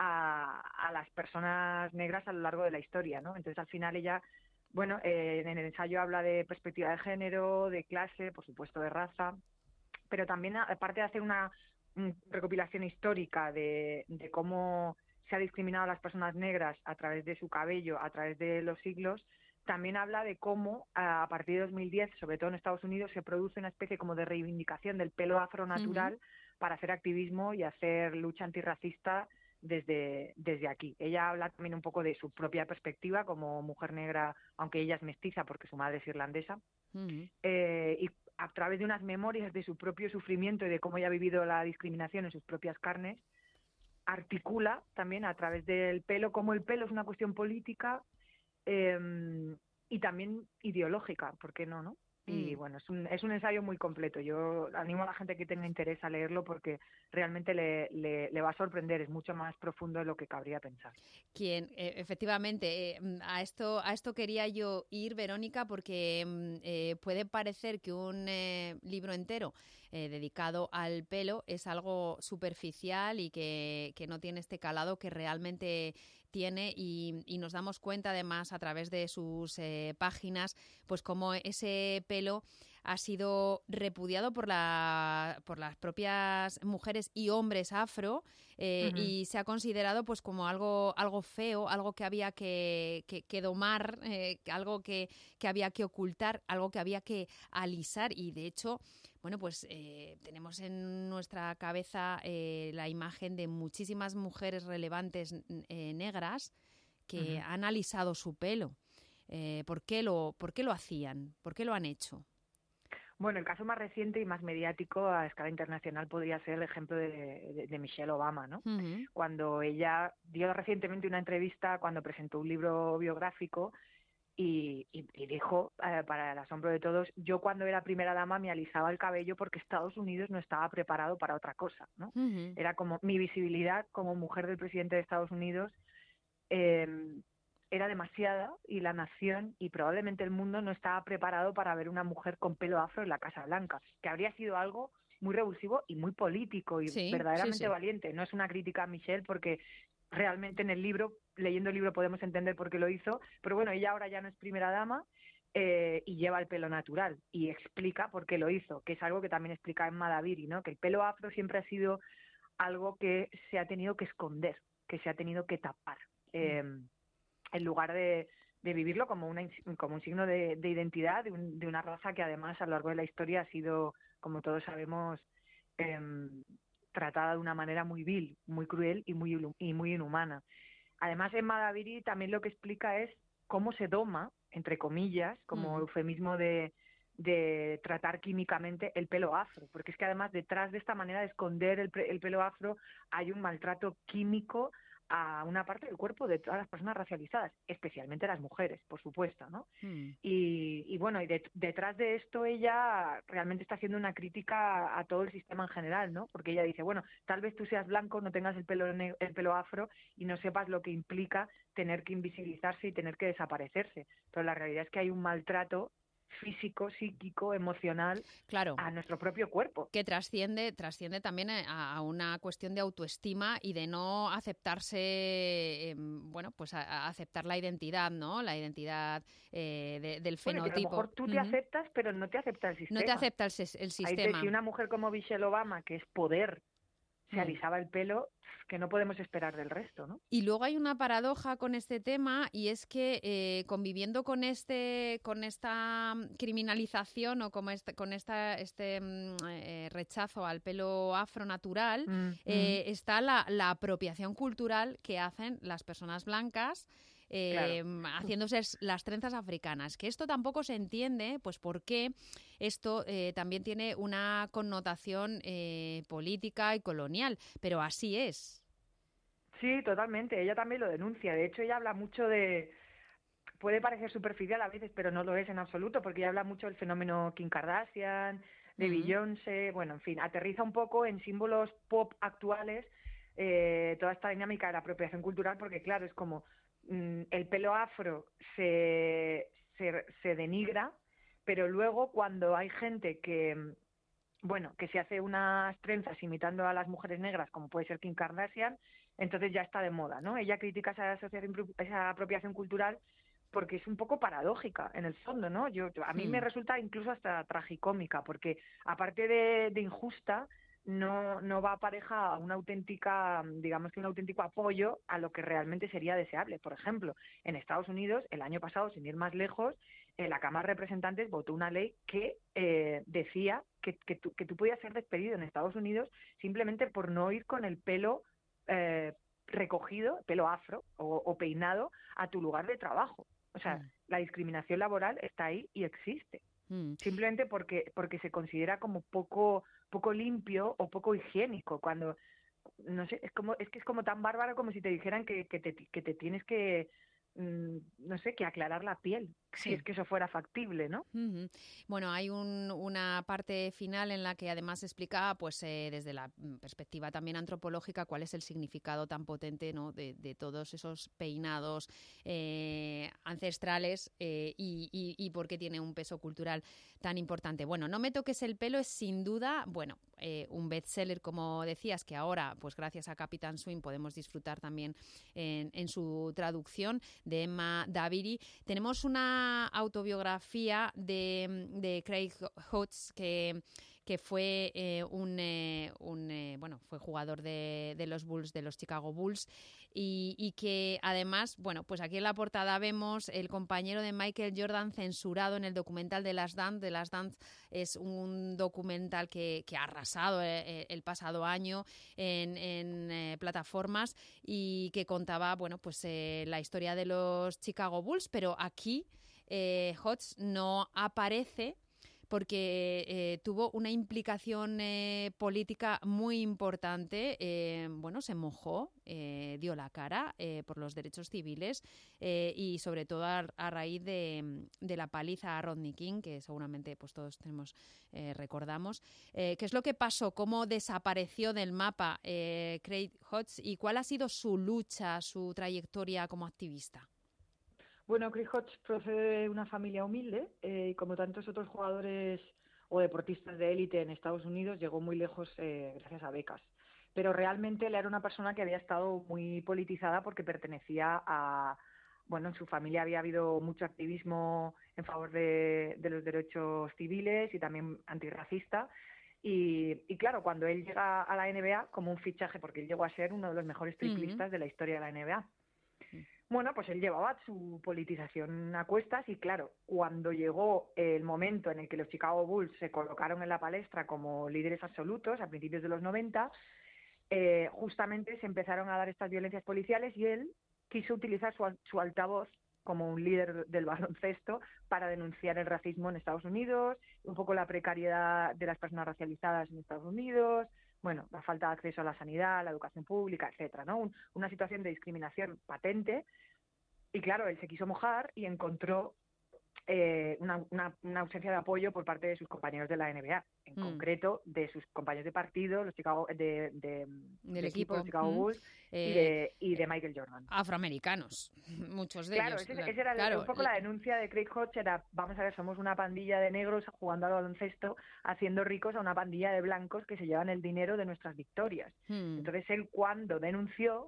S10: a, a las personas negras a lo largo de la historia, ¿no? Entonces, al final ella, bueno, eh, en el ensayo habla de perspectiva de género, de clase, por supuesto de raza, pero también, aparte de hacer una, una recopilación histórica de, de cómo se ha discriminado a las personas negras a través de su cabello, a través de los siglos, también habla de cómo a partir de dos mil diez, sobre todo en Estados Unidos, se produce una especie como de reivindicación del pelo afro natural uh-huh. para hacer activismo y hacer lucha antirracista desde, desde aquí. Ella habla también un poco de su propia perspectiva como mujer negra, aunque ella es mestiza porque su madre es irlandesa, uh-huh. eh, y a través de unas memorias de su propio sufrimiento y de cómo ella ha vivido la discriminación en sus propias carnes, articula también a través del pelo, cómo el pelo es una cuestión política, Eh, y también ideológica, ¿por qué no, no? Y mm. bueno, es un, es un ensayo muy completo. Yo animo a la gente que tenga interés a leerlo porque realmente le, le, le va a sorprender, es mucho más profundo de lo que cabría pensar.
S2: Quien, eh, efectivamente, eh, a esto a esto quería yo ir, Verónica, porque eh, puede parecer que un eh, libro entero eh, dedicado al pelo es algo superficial y que, que no tiene este calado que realmente tiene y, y nos damos cuenta además a través de sus eh, páginas pues como ese pelo ha sido repudiado por la por las propias mujeres y hombres afro eh, uh-huh. y se ha considerado pues como algo algo feo, algo que había que, que, que domar, eh, algo que, que había que ocultar, algo que había que alisar y de hecho bueno, pues eh, tenemos en nuestra cabeza eh, la imagen de muchísimas mujeres relevantes eh, negras que uh-huh. han alisado su pelo. Eh, ¿por qué lo, por qué lo hacían? ¿Por qué lo han hecho?
S10: Bueno, el caso más reciente y más mediático a escala internacional podría ser el ejemplo de, de, de Michelle Obama, ¿no? Uh-huh. Cuando ella dio recientemente una entrevista cuando presentó un libro biográfico Y, y, y dijo, eh, para el asombro de todos, yo cuando era primera dama me alisaba el cabello porque Estados Unidos no estaba preparado para otra cosa, ¿no? Uh-huh. Era como mi visibilidad como mujer del presidente de Estados Unidos eh, era demasiada y la nación y probablemente el mundo no estaba preparado para ver una mujer con pelo afro en la Casa Blanca, que habría sido algo muy revulsivo y muy político y sí, verdaderamente sí, sí. valiente. No es una crítica a Michelle porque realmente en el libro, leyendo el libro podemos entender por qué lo hizo, pero bueno, ella ahora ya no es primera dama eh, y lleva el pelo natural y explica por qué lo hizo, que es algo que también explica Emma Dabiri, ¿no? Que el pelo afro siempre ha sido algo que se ha tenido que esconder, que se ha tenido que tapar, eh, mm. en lugar de, de vivirlo como, una, como un signo de, de identidad de, un, de una raza que además a lo largo de la historia ha sido como todos sabemos, eh, tratada de una manera muy vil, muy cruel y muy, y muy inhumana. Además, en Madaviri también lo que explica es cómo se doma, entre comillas, como mm. eufemismo de, de tratar químicamente el pelo afro, porque es que además detrás de esta manera de esconder el, el pelo afro hay un maltrato químico a una parte del cuerpo de todas las personas racializadas, especialmente las mujeres, por supuesto, ¿no? Mm. Y, y bueno, y de, detrás de esto ella realmente está haciendo una crítica a todo el sistema en general, ¿no? Porque ella dice, bueno, tal vez tú seas blanco, no tengas el pelo ne- el pelo afro y no sepas lo que implica tener que invisibilizarse y tener que desaparecerse, pero la realidad es que hay un maltrato físico, psíquico, emocional
S2: claro,
S10: a nuestro propio cuerpo.
S2: Que trasciende, trasciende también a, a una cuestión de autoestima y de no aceptarse, eh, bueno, pues a, a aceptar la identidad, ¿no? La identidad eh, de, del
S10: bueno,
S2: fenotipo.
S10: Que a lo mejor tú te uh-huh. aceptas, pero no te acepta el sistema.
S2: No te acepta el, el sistema.
S10: Ahí te, si una mujer como Michelle Obama, que es poder, se alisaba el pelo, que no podemos esperar del resto, ¿no?
S2: Y luego hay una paradoja con este tema y es que eh, conviviendo con este con esta criminalización o como este, con esta este eh, rechazo al pelo afro natural mm, eh, mm. está la, la apropiación cultural que hacen las personas blancas. Eh, claro. Haciéndose las trenzas africanas, que esto tampoco se entiende, pues por qué esto eh, también tiene una connotación eh, política y colonial, pero así es.
S10: Sí, totalmente, ella también lo denuncia, de hecho ella habla mucho de, puede parecer superficial a veces, pero no lo es en absoluto, porque ella habla mucho del fenómeno Kim Kardashian, de uh-huh. Beyoncé, bueno, en fin, aterriza un poco en símbolos pop actuales eh, toda esta dinámica de la apropiación cultural, porque claro, es como el pelo afro se, se, se denigra, pero luego cuando hay gente que, bueno, que se hace unas trenzas imitando a las mujeres negras, como puede ser Kim Kardashian, entonces ya está de moda, ¿no? Ella critica esa, asociación, esa apropiación cultural porque es un poco paradójica en el fondo, ¿no? Yo, a mí hmm. me resulta incluso hasta tragicómica, porque aparte de, de injusta, no no va pareja a una auténtica, digamos que un auténtico apoyo a lo que realmente sería deseable. Por ejemplo, en Estados Unidos, el año pasado, sin ir más lejos, eh, la Cámara de Representantes votó una ley que eh, decía que, que, tú, que tú podías ser despedido en Estados Unidos simplemente por no ir con el pelo eh, recogido, pelo afro o, o peinado a tu lugar de trabajo. O sea, mm. la discriminación laboral está ahí y existe. Mm. Simplemente porque porque se considera como poco poco limpio o poco higiénico, cuando no sé, es como es que es como tan bárbaro como si te dijeran que, que te que te tienes que mmm, no sé, que aclarar la piel, sí. si es que eso fuera factible, ¿no?
S2: Uh-huh. Bueno, hay un, una parte final en la que además explica, pues eh, desde la perspectiva también antropológica, cuál es el significado tan potente, ¿no? de, de todos esos peinados eh, ancestrales eh, y, y, y por qué tiene un peso cultural tan importante. Bueno, No me toques el pelo es sin duda, bueno, eh, un bestseller, como decías, que ahora, pues gracias a Capitán Swing podemos disfrutar también en, en su traducción, de Emma Daviri. Tenemos una autobiografía de, de Craig Hodges que, que fue eh, un, eh, un eh, bueno, fue jugador de, de los Bulls, de los Chicago Bulls, y, y que además, bueno, pues aquí en la portada vemos el compañero de Michael Jordan censurado en el documental de Last Dance. The Last Dance es un documental que, que ha arrasado el, el pasado año en, en eh, plataformas y que contaba, bueno, pues eh, la historia de los Chicago Bulls, pero aquí eh, Hodges no aparece porque eh, tuvo una implicación eh, política muy importante. Eh, bueno, se mojó, eh, dio la cara eh, por los derechos civiles eh, y sobre todo a, a raíz de, de la paliza a Rodney King, que seguramente pues todos tenemos eh, recordamos. Eh, ¿Qué es lo que pasó? ¿Cómo desapareció del mapa eh, Craig Hodges y cuál ha sido su lucha, su trayectoria como activista?
S10: Bueno, Craig Hodges procede de una familia humilde eh, y como tantos otros jugadores o deportistas de élite en Estados Unidos llegó muy lejos eh, gracias a becas. Pero realmente él era una persona que había estado muy politizada porque pertenecía a... Bueno, en su familia había habido mucho activismo en favor de, de los derechos civiles y también antirracista. Y, y claro, cuando él llega a la N B A como un fichaje, porque él llegó a ser uno de los mejores triplistas uh-huh. de la historia de la N B A. Bueno, pues él llevaba su politización a cuestas y claro, cuando llegó el momento en el que los Chicago Bulls se colocaron en la palestra como líderes absolutos a principios de los noventa, eh, justamente se empezaron a dar estas violencias policiales y él quiso utilizar su, su altavoz como un líder del baloncesto para denunciar el racismo en Estados Unidos, un poco la precariedad de las personas racializadas en Estados Unidos, bueno, la falta de acceso a la sanidad, a la educación pública, etcétera, ¿no? Un, una situación de discriminación patente. Y claro, él se quiso mojar y encontró eh, una, una, una ausencia de apoyo por parte de sus compañeros de la N B A, en mm. concreto de sus compañeros de partido, los Chicago, de, de,
S2: del
S10: de
S2: equipo,
S10: los Chicago
S2: mm.
S10: Bulls
S2: eh,
S10: y, de, y de Michael Jordan.
S2: Afroamericanos, muchos de
S10: claro,
S2: ellos.
S10: Ese, ese era
S2: claro,
S10: un poco la denuncia de Craig Hodge, era, vamos a ver, somos una pandilla de negros jugando al baloncesto, haciendo ricos a una pandilla de blancos que se llevan el dinero de nuestras victorias. Mm. Entonces él, cuando denunció,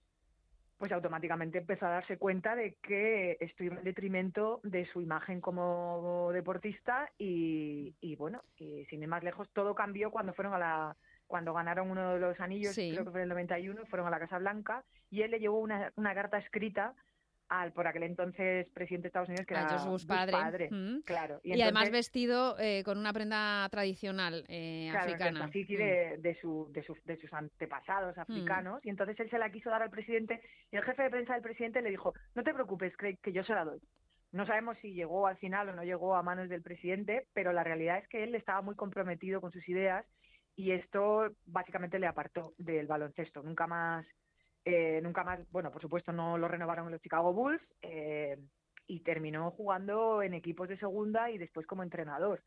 S10: pues automáticamente empezó a darse cuenta de que esto iba en detrimento de su imagen como deportista y, y bueno, y sin ir más lejos, todo cambió cuando fueron a la cuando ganaron uno de los anillos, sí. creo que fue en el noventa y uno, fueron a la Casa Blanca y él le llevó una, una carta escrita al por aquel entonces presidente de Estados Unidos, que
S2: a
S10: era
S2: George Bush padre,
S10: padre
S2: mm.
S10: claro.
S2: Y, y entonces, además vestido eh, con una prenda tradicional eh,
S10: claro,
S2: africana.
S10: Claro, mm. de, de, su, de, su, de sus antepasados africanos, mm. y entonces él se la quiso dar al presidente, y el jefe de prensa del presidente le dijo, no te preocupes, Craig, que yo se la doy. No sabemos si llegó al final o no llegó a manos del presidente, pero la realidad es que él estaba muy comprometido con sus ideas, y esto básicamente le apartó del baloncesto. Nunca más... Eh, nunca más, bueno, por supuesto no lo renovaron en los Chicago Bulls eh, y terminó jugando en equipos de segunda y después como entrenador.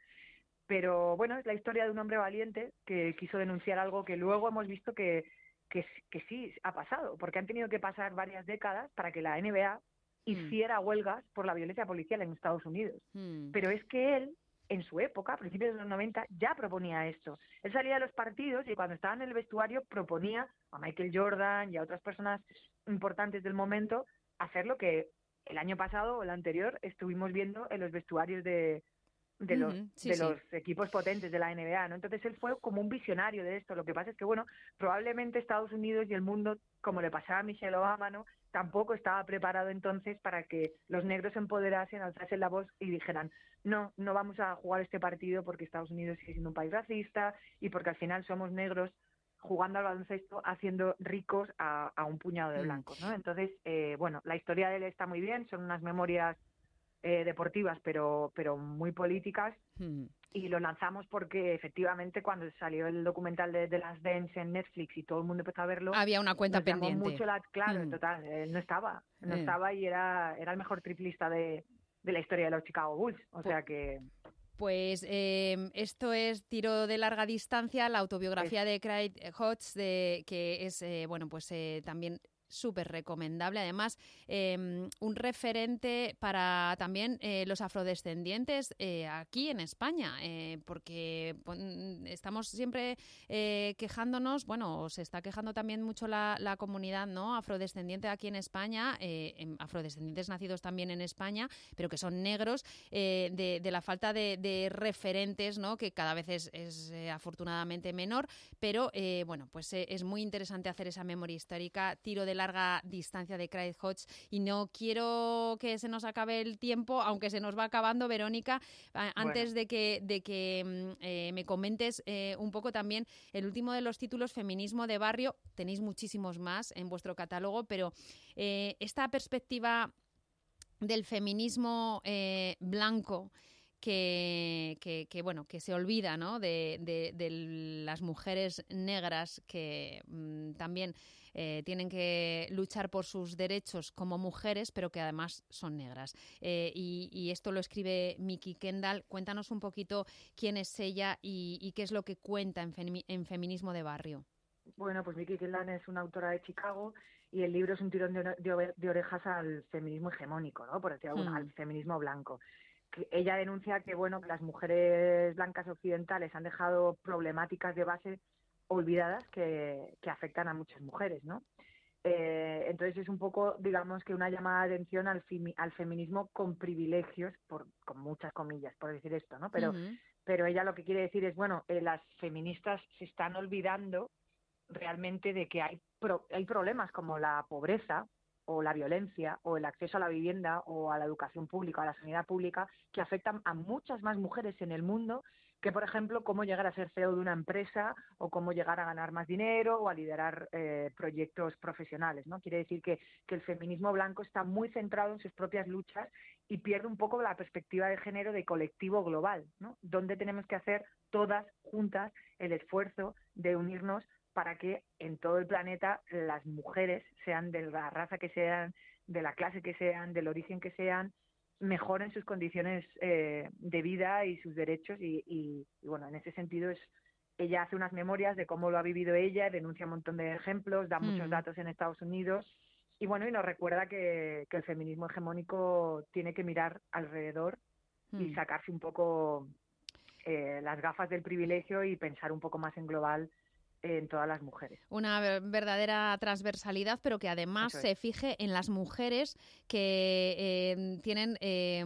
S10: Pero bueno, es la historia de un hombre valiente que quiso denunciar algo que luego hemos visto que, que, que sí ha pasado, porque han tenido que pasar varias décadas para que la N B A hiciera mm. huelgas por la violencia policial en Estados Unidos. Mm. Pero es que él, en su época, a principios de los noventa, ya proponía esto. Él salía de los partidos y cuando estaba en el vestuario proponía a Michael Jordan y a otras personas importantes del momento hacer lo que el año pasado o el anterior estuvimos viendo en los vestuarios de, de los, uh-huh. sí, de sí. los equipos potentes de la N B A, ¿no? Entonces él fue como un visionario de esto. Lo que pasa es que, bueno, probablemente Estados Unidos y el mundo, como le pasaba a Michelle Obama, ¿no?, tampoco estaba preparado entonces para que los negros se empoderasen, alzasen la voz y dijeran, no, no vamos a jugar este partido porque Estados Unidos sigue siendo un país racista y porque al final somos negros jugando al baloncesto, haciendo ricos a, a un puñado de blancos, ¿no? Entonces, eh, bueno, la historia de él está muy bien, son unas memorias eh, deportivas, pero, pero muy políticas, mm. y lo lanzamos porque efectivamente cuando salió el documental de, de Last Dance en Netflix y todo el mundo empezó a verlo,
S2: había una cuenta pendiente.
S10: Mucho la, claro, mm. total, él no estaba, no mm. estaba y era, era el mejor triplista de, de la historia de los Chicago Bulls, o sea que...
S2: Pues eh, esto es Tiro de larga distancia, la autobiografía de Craig Hodge, de, que es, eh, bueno, pues eh, también súper recomendable. Además, eh, un referente para también eh, los afrodescendientes eh, aquí en España, eh, porque pues, estamos siempre eh, quejándonos, bueno, se está quejando también mucho la, la comunidad, ¿no?, afrodescendiente aquí en España, eh, afrodescendientes nacidos también en España, pero que son negros, eh, de, de la falta de, de referentes, ¿no?, que cada vez es, es eh, afortunadamente menor, pero eh, bueno, pues eh, es muy interesante hacer esa memoria histórica. Tiro de larga distancia de Craig Hodge, y no quiero que se nos acabe el tiempo, aunque se nos va acabando, Verónica, a, antes bueno. de que, de que eh, me comentes eh, un poco también el último de los títulos, Feminismo de Barrio. Tenéis muchísimos más en vuestro catálogo, pero eh, esta perspectiva del feminismo eh, blanco Que, que, que bueno que se olvida, ¿no?, de, de, de las mujeres negras que mmm, también eh, tienen que luchar por sus derechos como mujeres, pero que además son negras. Eh, y, y esto lo escribe Mikki Kendall. Cuéntanos un poquito quién es ella y, y qué es lo que cuenta en, femi- en Feminismo de Barrio.
S10: Bueno, pues Mikki Kendall es una autora de Chicago y el libro es un tirón de, de, de orejas al feminismo hegemónico, ¿no?, por decir algo, hmm. al feminismo blanco. Que ella denuncia que, bueno, que las mujeres blancas occidentales han dejado problemáticas de base olvidadas que, que afectan a muchas mujeres, ¿no? Eh, entonces es un poco, digamos, que una llamada de atención al, fimi- al feminismo con privilegios, por, con muchas comillas, por decir esto, ¿no? Pero, uh-huh. pero ella lo que quiere decir es, bueno, eh, las feministas se están olvidando realmente de que hay, pro- hay problemas como la pobreza, o la violencia o el acceso a la vivienda o a la educación pública o a la sanidad pública que afectan a muchas más mujeres en el mundo que, por ejemplo, cómo llegar a ser C E O de una empresa o cómo llegar a ganar más dinero o a liderar eh, proyectos profesionales, ¿no? Quiere decir que, que el feminismo blanco está muy centrado en sus propias luchas y pierde un poco la perspectiva de género de colectivo global, ¿no? Donde tenemos que hacer todas juntas el esfuerzo de unirnos para que en todo el planeta las mujeres, sean de la raza que sean, de la clase que sean, del origen que sean, mejoren sus condiciones eh, de vida y sus derechos y, y, y bueno, en ese sentido es ella hace unas memorias de cómo lo ha vivido ella, denuncia un montón de ejemplos, da mm. muchos datos en Estados Unidos y bueno, y nos recuerda que, que el feminismo hegemónico tiene que mirar alrededor mm. y sacarse un poco eh, las gafas del privilegio y pensar un poco más en global en todas las mujeres.
S2: Una verdadera transversalidad, pero que además
S10: es.
S2: se fije en las mujeres que eh, tienen eh,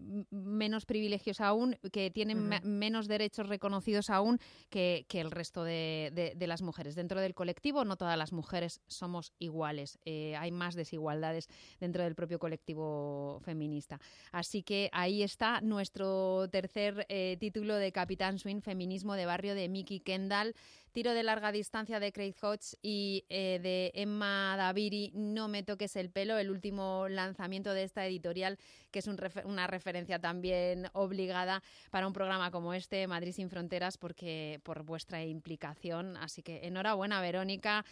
S2: menos privilegios aún, que tienen uh-huh. me- menos derechos reconocidos aún que, que el resto de, de, de las mujeres. Dentro del colectivo no todas las mujeres somos iguales, eh, hay más desigualdades dentro del propio colectivo feminista. Así que ahí está nuestro tercer eh, título de Capitán Swing, Feminismo de Barrio, de Miki Kendall. Tiro de larga distancia de Craig Hodge y eh, de Emma Dabiri, No me toques el pelo, el último lanzamiento de esta editorial, que es un refer- una referencia también obligada para un programa como este, Madrid sin Fronteras, porque por vuestra implicación. Así que enhorabuena, Verónica,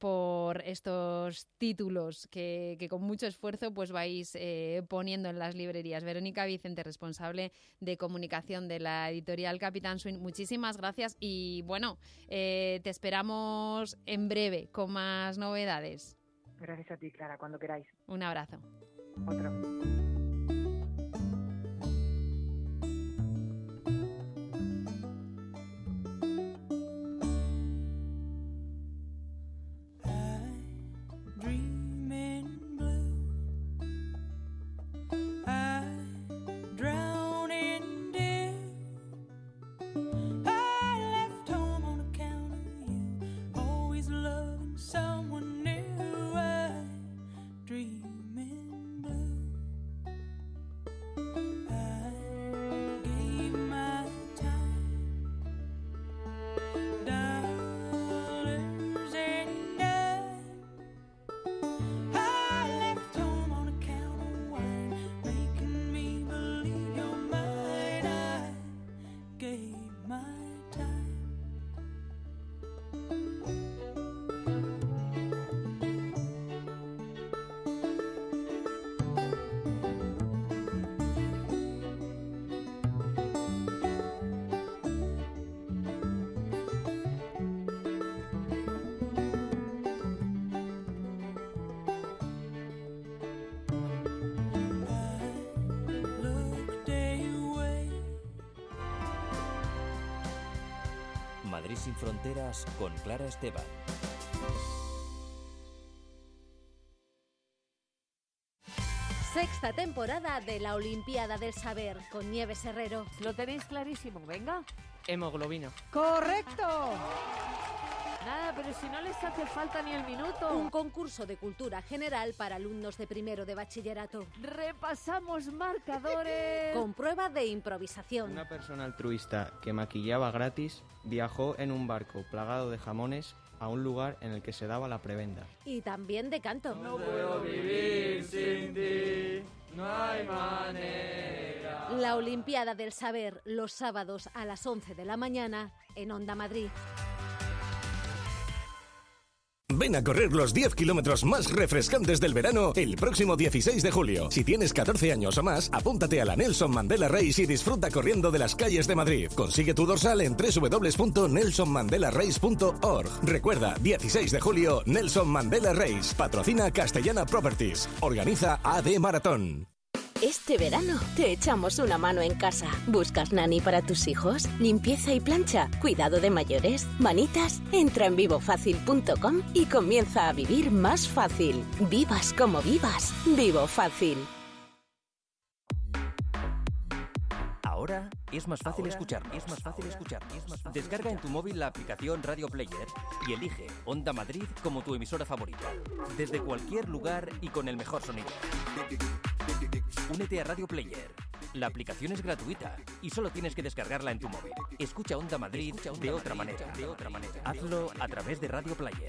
S2: por estos títulos que, que con mucho esfuerzo pues vais eh, poniendo en las librerías. Verónica Vicente, responsable de comunicación de la editorial Capitán Swing, muchísimas gracias y bueno, eh, te esperamos en breve con más novedades.
S10: Gracias a ti, Clara, cuando queráis.
S2: Un abrazo.
S10: Otro.
S1: Madrid sin Fronteras con Clara Esteban.
S5: Sexta temporada de la Olimpiada del Saber con Nieves Herrero.
S11: Lo tenéis clarísimo, venga.
S12: Hemoglobina.
S11: ¡Correcto! Nada, pero si no les hace falta ni el minuto.
S5: Un concurso de cultura general para alumnos de primero de bachillerato.
S11: Repasamos marcadores.
S5: Con prueba de improvisación.
S12: Una persona altruista que maquillaba gratis viajó en un barco plagado de jamones a un lugar en el que se daba la prebenda.
S5: Y también de canto.
S13: No puedo vivir sin ti, no hay manera.
S5: La Olimpiada del Saber, los sábados a las once de la mañana en Onda Madrid.
S14: Ven a correr los diez kilómetros más refrescantes del verano el próximo dieciséis de julio. Si tienes catorce años o más, apúntate a la Nelson Mandela Race y disfruta corriendo de las calles de Madrid. Consigue tu dorsal en doble u doble u doble u punto nelson mandela race punto org. Recuerda, dieciséis de julio, Nelson Mandela Race. Patrocina Castellana Properties. Organiza A D Maratón.
S8: Este verano te echamos una mano en casa. ¿Buscas nani para tus hijos? ¿Limpieza y plancha? ¿Cuidado de mayores? ¿Manitas? Entra en vivo fácil punto com y comienza a vivir más fácil. Vivas como vivas. Vivo Fácil.
S1: Ahora es más fácil escucharnos. Es más fácil escucharnos. Es más fácil Descarga escuchar. en tu móvil la aplicación Radio Player y elige Onda Madrid como tu emisora favorita. Desde cualquier lugar y con el mejor sonido. Únete a Radio Player. La aplicación es gratuita y solo tienes que descargarla en tu móvil. Escucha Onda Madrid, Escucha Onda de, otra Madrid manera. de otra manera. Hazlo a través de Radio Player.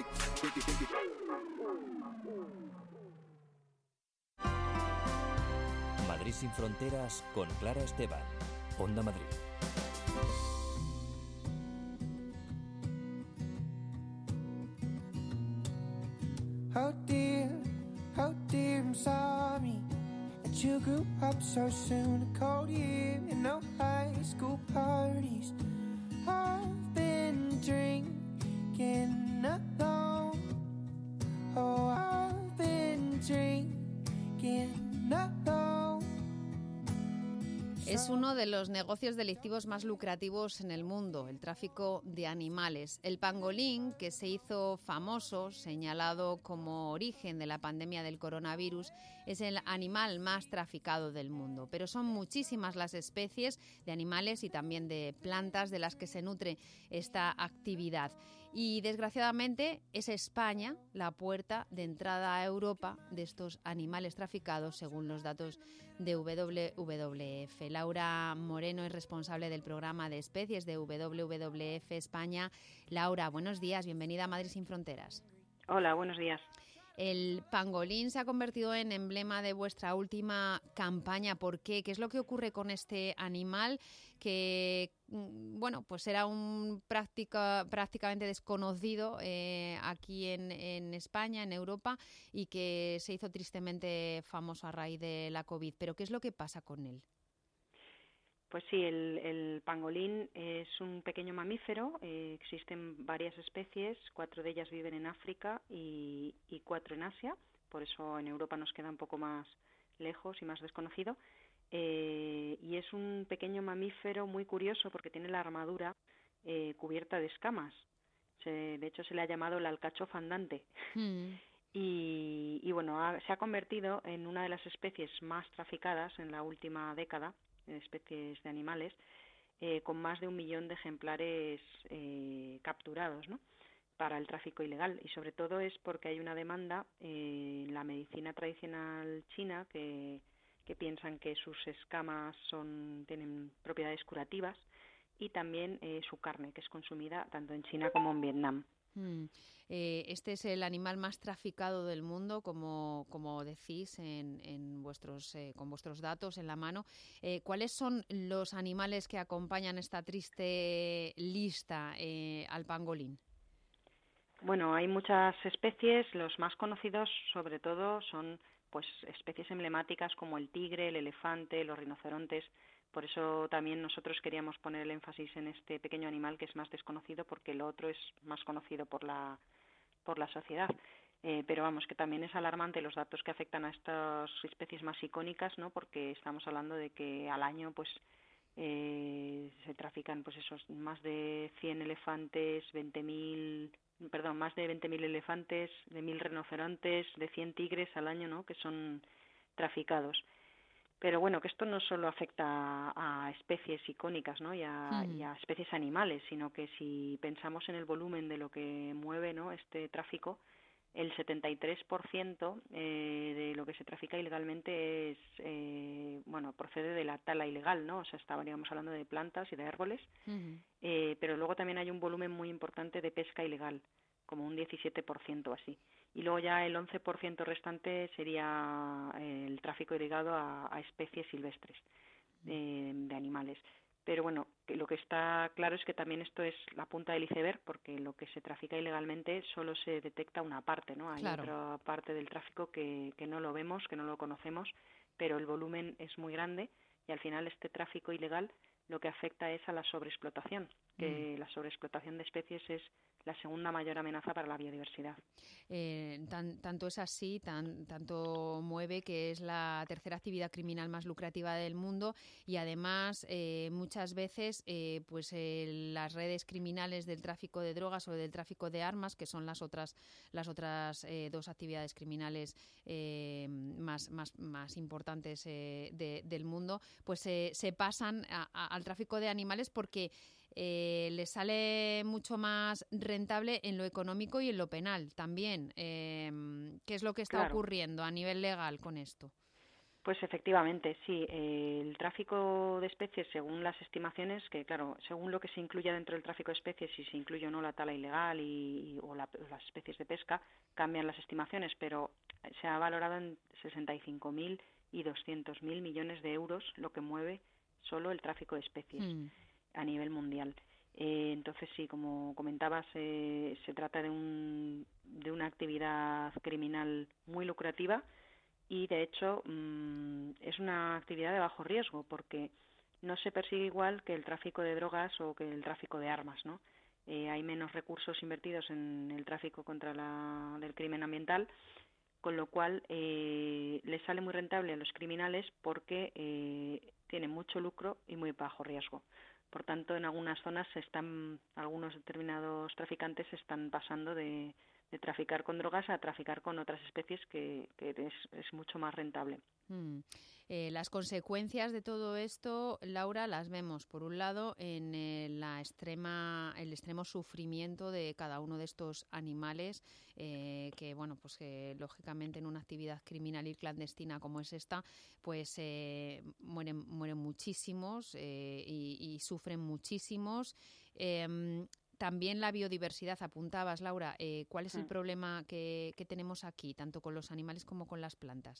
S1: Madrid sin fronteras con Clara Esteban. Onda Madrid.
S15: Oh dear, oh dear, I'm sorry that you grew up so soon. A cold year and no high school parties. I've been drinking alone. Oh, I've been drinking alone.
S2: Es uno de los negocios delictivos más lucrativos en el mundo, el tráfico de animales. El pangolín, que se hizo famoso, señalado como origen de la pandemia del coronavirus, es el animal más traficado del mundo. Pero son muchísimas las especies de animales y también de plantas de las que se nutre esta actividad. Y desgraciadamente es España la puerta de entrada a Europa de estos animales traficados, según los datos de W W F. Laura Moreno es responsable del programa de especies de W W F España. Laura, buenos días, bienvenida a Madrid sin Fronteras.
S16: Hola, buenos días.
S2: El pangolín se ha convertido en emblema de vuestra última campaña. ¿Por qué? ¿Qué es lo que ocurre con este animal que, bueno, pues era un práctica, prácticamente desconocido eh, aquí en, en España, en Europa, y que se hizo tristemente famoso a raíz de la COVID? ¿Pero qué es lo que pasa con él?
S16: Pues sí, el, el pangolín es un pequeño mamífero, eh, existen varias especies, cuatro de ellas viven en África y, y cuatro en Asia, por eso en Europa nos queda un poco más lejos y más desconocido, eh, y es un pequeño mamífero muy curioso porque tiene la armadura eh, cubierta de escamas, se, de hecho se le ha llamado el alcachofa andante. Mm. y, y bueno, ha, se ha convertido en una de las especies más traficadas en la última década, especies de animales, eh, con más de un millón de ejemplares eh, capturados, ¿no?, para el tráfico ilegal. Y sobre todo es porque hay una demanda eh, en la medicina tradicional china que, que piensan que sus escamas son, tienen propiedades curativas, y también eh, su carne, que es consumida tanto en China como en Vietnam.
S2: Mm. Eh, este es el animal más traficado del mundo, como, como decís en, en vuestros, eh, con vuestros datos en la mano. Eh, ¿Cuáles son los animales que acompañan esta triste lista eh, al pangolín?
S16: Bueno, hay muchas especies. Los más conocidos, sobre todo, son pues especies emblemáticas como el tigre, el elefante, los rinocerontes. Por eso también nosotros queríamos poner el énfasis en este pequeño animal que es más desconocido, porque lo otro es más conocido por la por la sociedad. Eh, pero vamos, que también es alarmante los datos que afectan a estas especies más icónicas, ¿no?, porque estamos hablando de que al año pues eh, se trafican pues esos más de cien elefantes, veinte mil, perdón, más de veinte mil elefantes, de mil rinocerontes, de cien tigres al año, ¿no?, que son traficados. Pero bueno, que esto no solo afecta a especies icónicas, ¿no?, y a, mm. y a especies animales, sino que si pensamos en el volumen de lo que mueve, ¿no?, este tráfico, el setenta y tres por ciento eh, de lo que se trafica ilegalmente es, eh, bueno, procede de la tala ilegal, ¿no? O sea, estaríamos hablando de plantas y de árboles, uh-huh. eh, pero luego también hay un volumen muy importante de pesca ilegal, como un diecisiete por ciento así. Y luego ya el once por ciento restante sería el tráfico ligado a, a especies silvestres eh, de animales. Pero bueno, que lo que está claro es que también esto es la punta del iceberg, porque lo que se trafica ilegalmente solo se detecta una parte, ¿no? Hay claro. otra parte del tráfico que, que no lo vemos, que no lo conocemos, pero el volumen es muy grande y al final este tráfico ilegal lo que afecta es a la sobreexplotación. que mm. la sobreexplotación de especies es la segunda mayor amenaza para la biodiversidad.
S2: Eh, tan, tanto es así, tan, tanto mueve que es la tercera actividad criminal más lucrativa del mundo y además eh, muchas veces eh, pues eh, las redes criminales del tráfico de drogas o del tráfico de armas, que son las otras las otras eh, dos actividades criminales eh, más, más, más importantes eh, de, del mundo, pues eh, se pasan a, a, al tráfico de animales porque Eh, les sale mucho más rentable en lo económico y en lo penal también. Eh, ¿Qué es lo que está
S16: claro.
S2: ocurriendo a nivel legal con esto?
S16: Pues efectivamente, sí. Eh, el tráfico de especies, según las estimaciones, que claro, según lo que se incluya dentro del tráfico de especies, si se incluye o no la tala ilegal y, o la, las especies de pesca, cambian las estimaciones, pero se ha valorado en sesenta y cinco mil y doscientos mil millones de euros lo que mueve solo el tráfico de especies. Mm. a nivel mundial. Eh, entonces, sí, como comentabas, eh, se trata de, un, de una actividad criminal muy lucrativa y, de hecho, mmm, es una actividad de bajo riesgo porque no se persigue igual que el tráfico de drogas o que el tráfico de armas, ¿no? Eh, hay menos recursos invertidos en el tráfico contra la, del crimen ambiental, con lo cual eh, les sale muy rentable a los criminales porque eh, tienen mucho lucro y muy bajo riesgo. Por tanto, en algunas zonas se están, algunos determinados traficantes se están pasando de, de traficar con drogas a traficar con otras especies que, que es, es mucho más rentable.
S2: Mm. Eh, las consecuencias de todo esto, Laura, las vemos por un lado en eh, la extrema, el extremo sufrimiento de cada uno de estos animales eh, que, bueno, pues que lógicamente en una actividad criminal y clandestina como es esta, pues eh, mueren, mueren muchísimos eh, y, y sufren muchísimos. Eh, También la biodiversidad, apuntabas, Laura, eh, ¿cuál es el problema que, que tenemos aquí, tanto con los animales como con las plantas?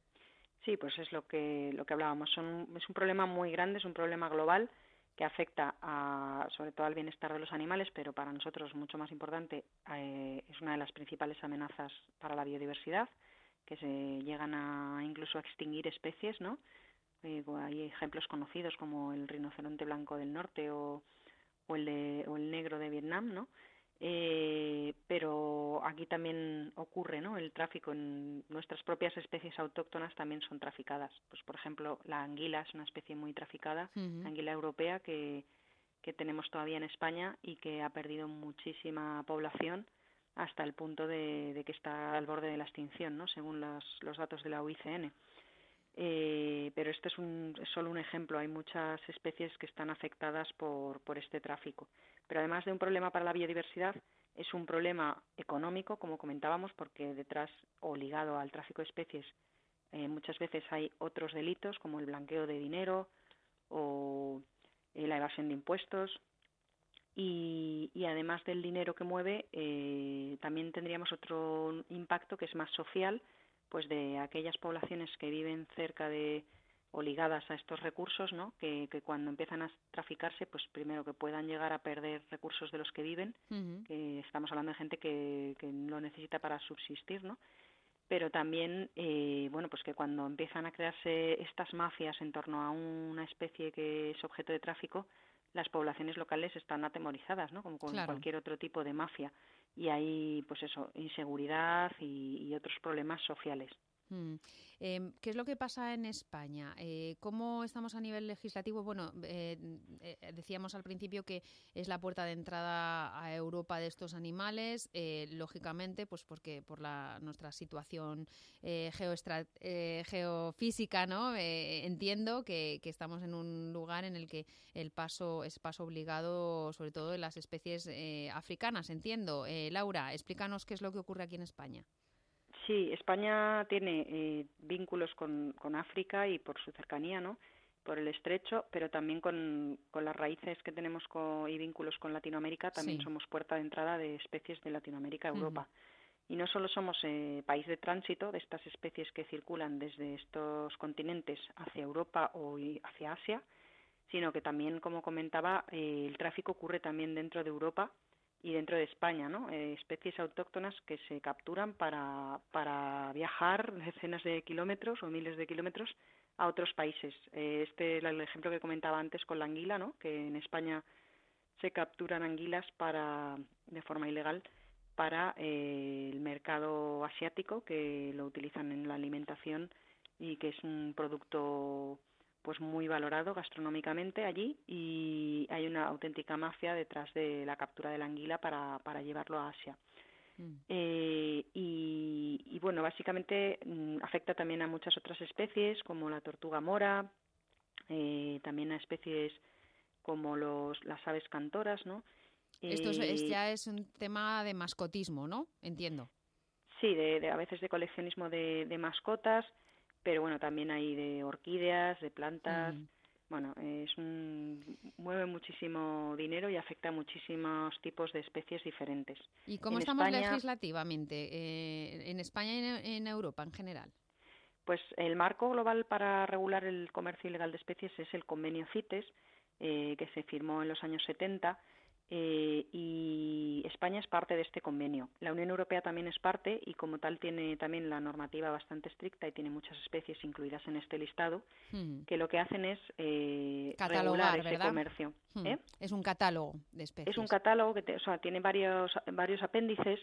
S16: Sí, pues es lo que lo que hablábamos. Son, es un problema muy grande, es un problema global que afecta a, sobre todo al bienestar de los animales, pero para nosotros mucho más importante, eh, es una de las principales amenazas para la biodiversidad, que se llegan a incluso a extinguir especies, ¿no? Eh, hay ejemplos conocidos como el rinoceronte blanco del norte o, o el de, o el negro de Vietnam, ¿no? Eh, pero aquí también ocurre, ¿no? El tráfico en nuestras propias especies autóctonas también son traficadas. Pues, por ejemplo, la anguila es una especie muy traficada, uh-huh. la anguila europea que, que tenemos todavía en España y que ha perdido muchísima población hasta el punto de, de que está al borde de la extinción, ¿no? Según los, los datos de la U I C N. Eh, pero este es, un, es solo un ejemplo. Hay muchas especies que están afectadas por, por este tráfico. Pero además de un problema para la biodiversidad, es un problema económico, como comentábamos, porque detrás o ligado al tráfico de especies eh, muchas veces hay otros delitos como el blanqueo de dinero o eh, la evasión de impuestos. Y, y además del dinero que mueve, eh, también tendríamos otro impacto que es más social, pues de aquellas poblaciones que viven cerca de o ligadas a estos recursos, ¿no? Que, que cuando empiezan a traficarse, pues primero que puedan llegar a perder recursos de los que viven, uh-huh. que estamos hablando de gente que, que lo necesita para subsistir, ¿no? Pero también, eh, bueno, pues que cuando empiezan a crearse estas mafias en torno a una especie que es objeto de tráfico, las poblaciones locales están atemorizadas, ¿no? Como con claro. cualquier otro tipo de mafia. Y hay, pues eso, inseguridad y, y otros problemas sociales.
S2: Mm. Eh, ¿Qué es lo que pasa en España? Eh, ¿Cómo estamos a nivel legislativo? Bueno, eh, eh, decíamos al principio que es la puerta de entrada a Europa de estos animales, eh, lógicamente, pues porque por la nuestra situación eh, geoestra- eh, geofísica, ¿no? Eh, entiendo que, que estamos en un lugar en el que el paso es paso obligado, sobre todo en las especies eh, africanas, entiendo. Eh, Laura, explícanos qué es lo que ocurre aquí en España.
S16: Sí, España tiene eh, vínculos con, con África y por su cercanía, ¿no? Por el estrecho, pero también con, con las raíces que tenemos con, y vínculos con Latinoamérica, también sí. somos puerta de entrada de especies de Latinoamérica a Europa. Uh-huh. Y no solo somos eh, país de tránsito de estas especies que circulan desde estos continentes hacia Europa o hacia Asia, sino que también, como comentaba, eh, el tráfico ocurre también dentro de Europa y dentro de España, ¿no? Eh, especies autóctonas que se capturan para, para viajar decenas de kilómetros o miles de kilómetros a otros países. Eh, este es el ejemplo que comentaba antes con la anguila, ¿no? Que en España se capturan anguilas para de forma ilegal para eh, el mercado asiático, que lo utilizan en la alimentación y que es un producto pues muy valorado gastronómicamente allí, y hay una auténtica mafia detrás de la captura de la anguila para, para llevarlo a Asia. Mm. Eh, y, y bueno, básicamente mm, afecta también a muchas otras especies como la tortuga mora, eh, también a especies como los, las aves cantoras, ¿no?
S2: Esto es, es, ya es un tema de mascotismo, ¿no? Entiendo.
S16: Sí, de, de a veces de coleccionismo de, de mascotas, pero bueno, también hay de orquídeas, de plantas. Mm. Bueno, es un, mueve muchísimo dinero y afecta a muchísimos tipos de especies diferentes.
S2: ¿Y cómo en estamos España, legislativamente eh, en España y en, en Europa en general?
S16: Pues el marco global para regular el comercio ilegal de especies es el convenio CITES, eh, que se firmó en los años setenta, eh, y España es parte de este convenio. La Unión Europea también es parte y como tal tiene también la normativa bastante estricta y tiene muchas especies incluidas en este listado, hmm. que lo que hacen es eh, regular ese
S2: ¿verdad?
S16: comercio.
S2: Hmm.
S16: ¿eh?
S2: Es un catálogo de especies.
S16: Es un catálogo que te, o sea, tiene varios varios apéndices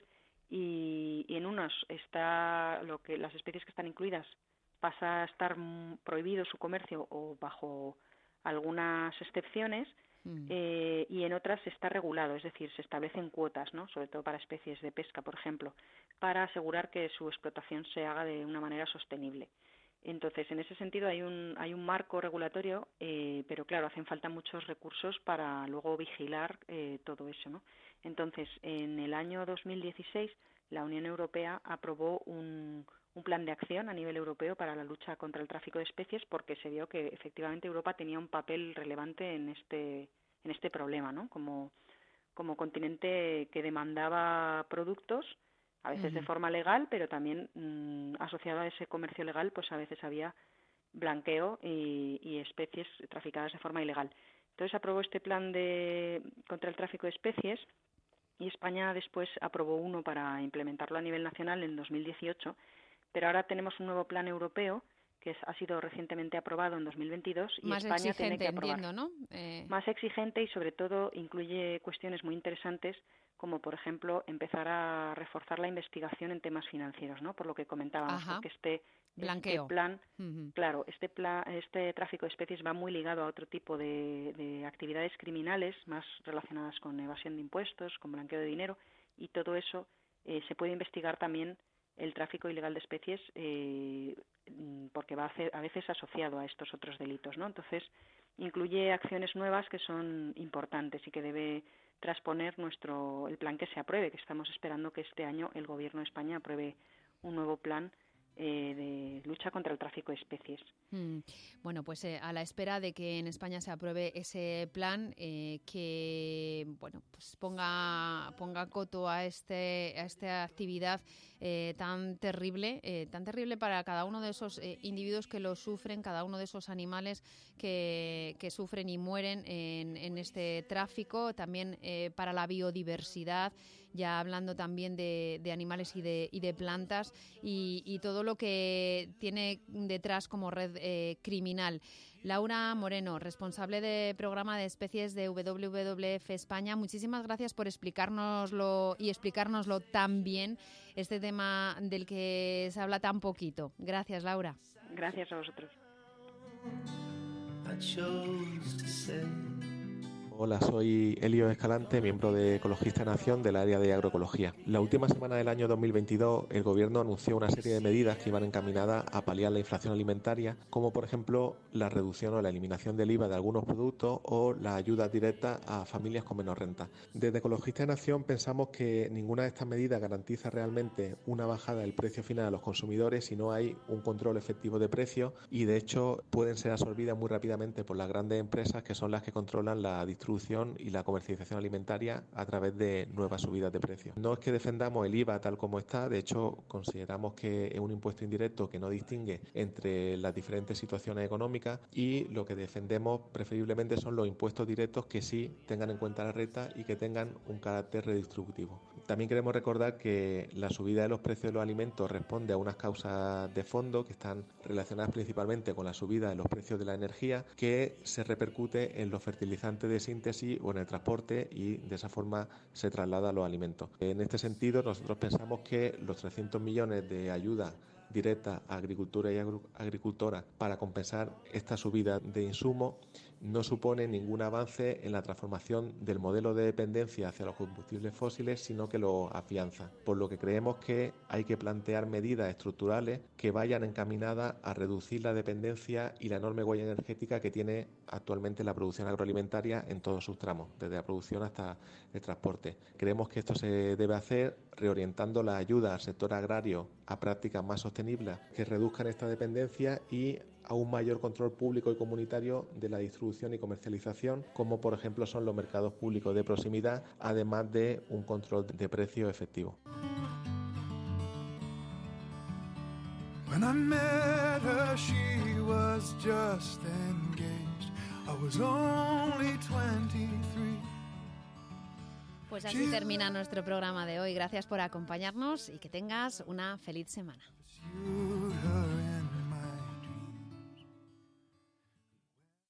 S16: y, y en unos está lo que las especies que están incluidas pasa a estar prohibido su comercio o bajo algunas excepciones. Mm. Eh, y en otras está regulado, es decir, se establecen cuotas, ¿no? Sobre todo para especies de pesca, por ejemplo, para asegurar que su explotación se haga de una manera sostenible. Entonces, en ese sentido hay un hay un marco regulatorio, eh, pero claro, hacen falta muchos recursos para luego vigilar eh, todo eso, ¿no? Entonces, en el año dos mil dieciséis, la Unión Europea aprobó un un plan de acción a nivel europeo para la lucha contra el tráfico de especies, porque se vio que efectivamente Europa tenía un papel relevante en este en este problema, ¿no? Como como continente que demandaba productos, a veces uh-huh. de forma legal, pero también mmm, asociado a ese comercio legal, pues a veces había blanqueo y, y especies traficadas de forma ilegal. Entonces aprobó este plan de contra el tráfico de especies y España después aprobó uno para implementarlo a nivel nacional en dos mil dieciocho. Pero ahora tenemos un nuevo plan europeo que es, ha sido recientemente aprobado en dos mil veintidós y
S2: más
S16: España tiene que aprobar.
S2: Entiendo, ¿no? Eh...
S16: Más exigente y sobre todo incluye cuestiones muy interesantes como por ejemplo empezar a reforzar la investigación en temas financieros, ¿no? Por lo que comentábamos,
S2: Ajá.
S16: porque este,
S2: Blanqueo.
S16: este plan,
S2: uh-huh.
S16: claro, este plan, este tráfico de especies va muy ligado a otro tipo de, de actividades criminales más relacionadas con evasión de impuestos, con blanqueo de dinero y todo eso eh, se puede investigar también el tráfico ilegal de especies eh, porque va a, hacer, a veces asociado a estos otros delitos, ¿no? Entonces incluye acciones nuevas que son importantes y que debe transponer nuestro el plan que se apruebe, que estamos esperando que este año el Gobierno de España apruebe un nuevo plan eh, de lucha contra el tráfico de especies.
S2: Mm. Bueno, pues eh, a la espera de que en España se apruebe ese plan eh, que bueno pues ponga ponga coto a este a esta actividad eh, tan terrible, eh, tan terrible para cada uno de esos eh, individuos que lo sufren, cada uno de esos animales que, que sufren y mueren en, en este tráfico, también eh, para la biodiversidad, ya hablando también de, de animales y de, y de plantas y, y todo lo que tiene detrás como red eh, criminal. Laura Moreno, responsable de programa de especies de W W F España, muchísimas gracias por explicárnoslo y explicárnoslo tan bien, este tema del que se habla tan poquito. Gracias, Laura.
S16: Gracias a vosotros.
S17: Hola, soy Elio Escalante, miembro de Ecologista Nación del área de agroecología. La última semana del año dos mil veintidós, el Gobierno anunció una serie de medidas que iban encaminadas a paliar la inflación alimentaria, como por ejemplo la reducción o la eliminación del I V A de algunos productos o la ayuda directa a familias con menos renta. Desde Ecologista Nación pensamos que ninguna de estas medidas garantiza realmente una bajada del precio final a los consumidores si no hay un control efectivo de precios y de hecho pueden ser absorbidas muy rápidamente por las grandes empresas que son las que controlan la distribución y la comercialización alimentaria a través de nuevas subidas de precios. No es que defendamos el I V A tal como está, de hecho consideramos que es un impuesto indirecto que no distingue entre las diferentes situaciones económicas y lo que defendemos preferiblemente son los impuestos directos que sí tengan en cuenta la renta y que tengan un carácter redistributivo. También queremos recordar que la subida de los precios de los alimentos responde a unas causas de fondo que están relacionadas principalmente con la subida de los precios de la energía, que se repercute en los fertilizantes de síntesis o en el transporte y de esa forma se traslada a los alimentos. En este sentido, nosotros pensamos que los trescientos millones de ayuda directa a agricultura y agricultoras para compensar esta subida de insumos no supone ningún avance en la transformación del modelo de dependencia hacia los combustibles fósiles, sino que lo afianza. Por lo que creemos que hay que plantear medidas estructurales que vayan encaminadas a reducir la dependencia y la enorme huella energética que tiene actualmente la producción agroalimentaria en todos sus tramos, desde la producción hasta el transporte. Creemos que esto se debe hacer reorientando la ayuda al sector agrario a prácticas más sostenibles que reduzcan esta dependencia y a un mayor control público y comunitario de la distribución y comercialización, como por ejemplo son los mercados públicos de proximidad, además de un control de precio efectivo.
S15: When I met her, she was just engaged. I was only twenty-three.
S2: Pues así termina nuestro programa de hoy. Gracias por acompañarnos y que tengas una feliz semana.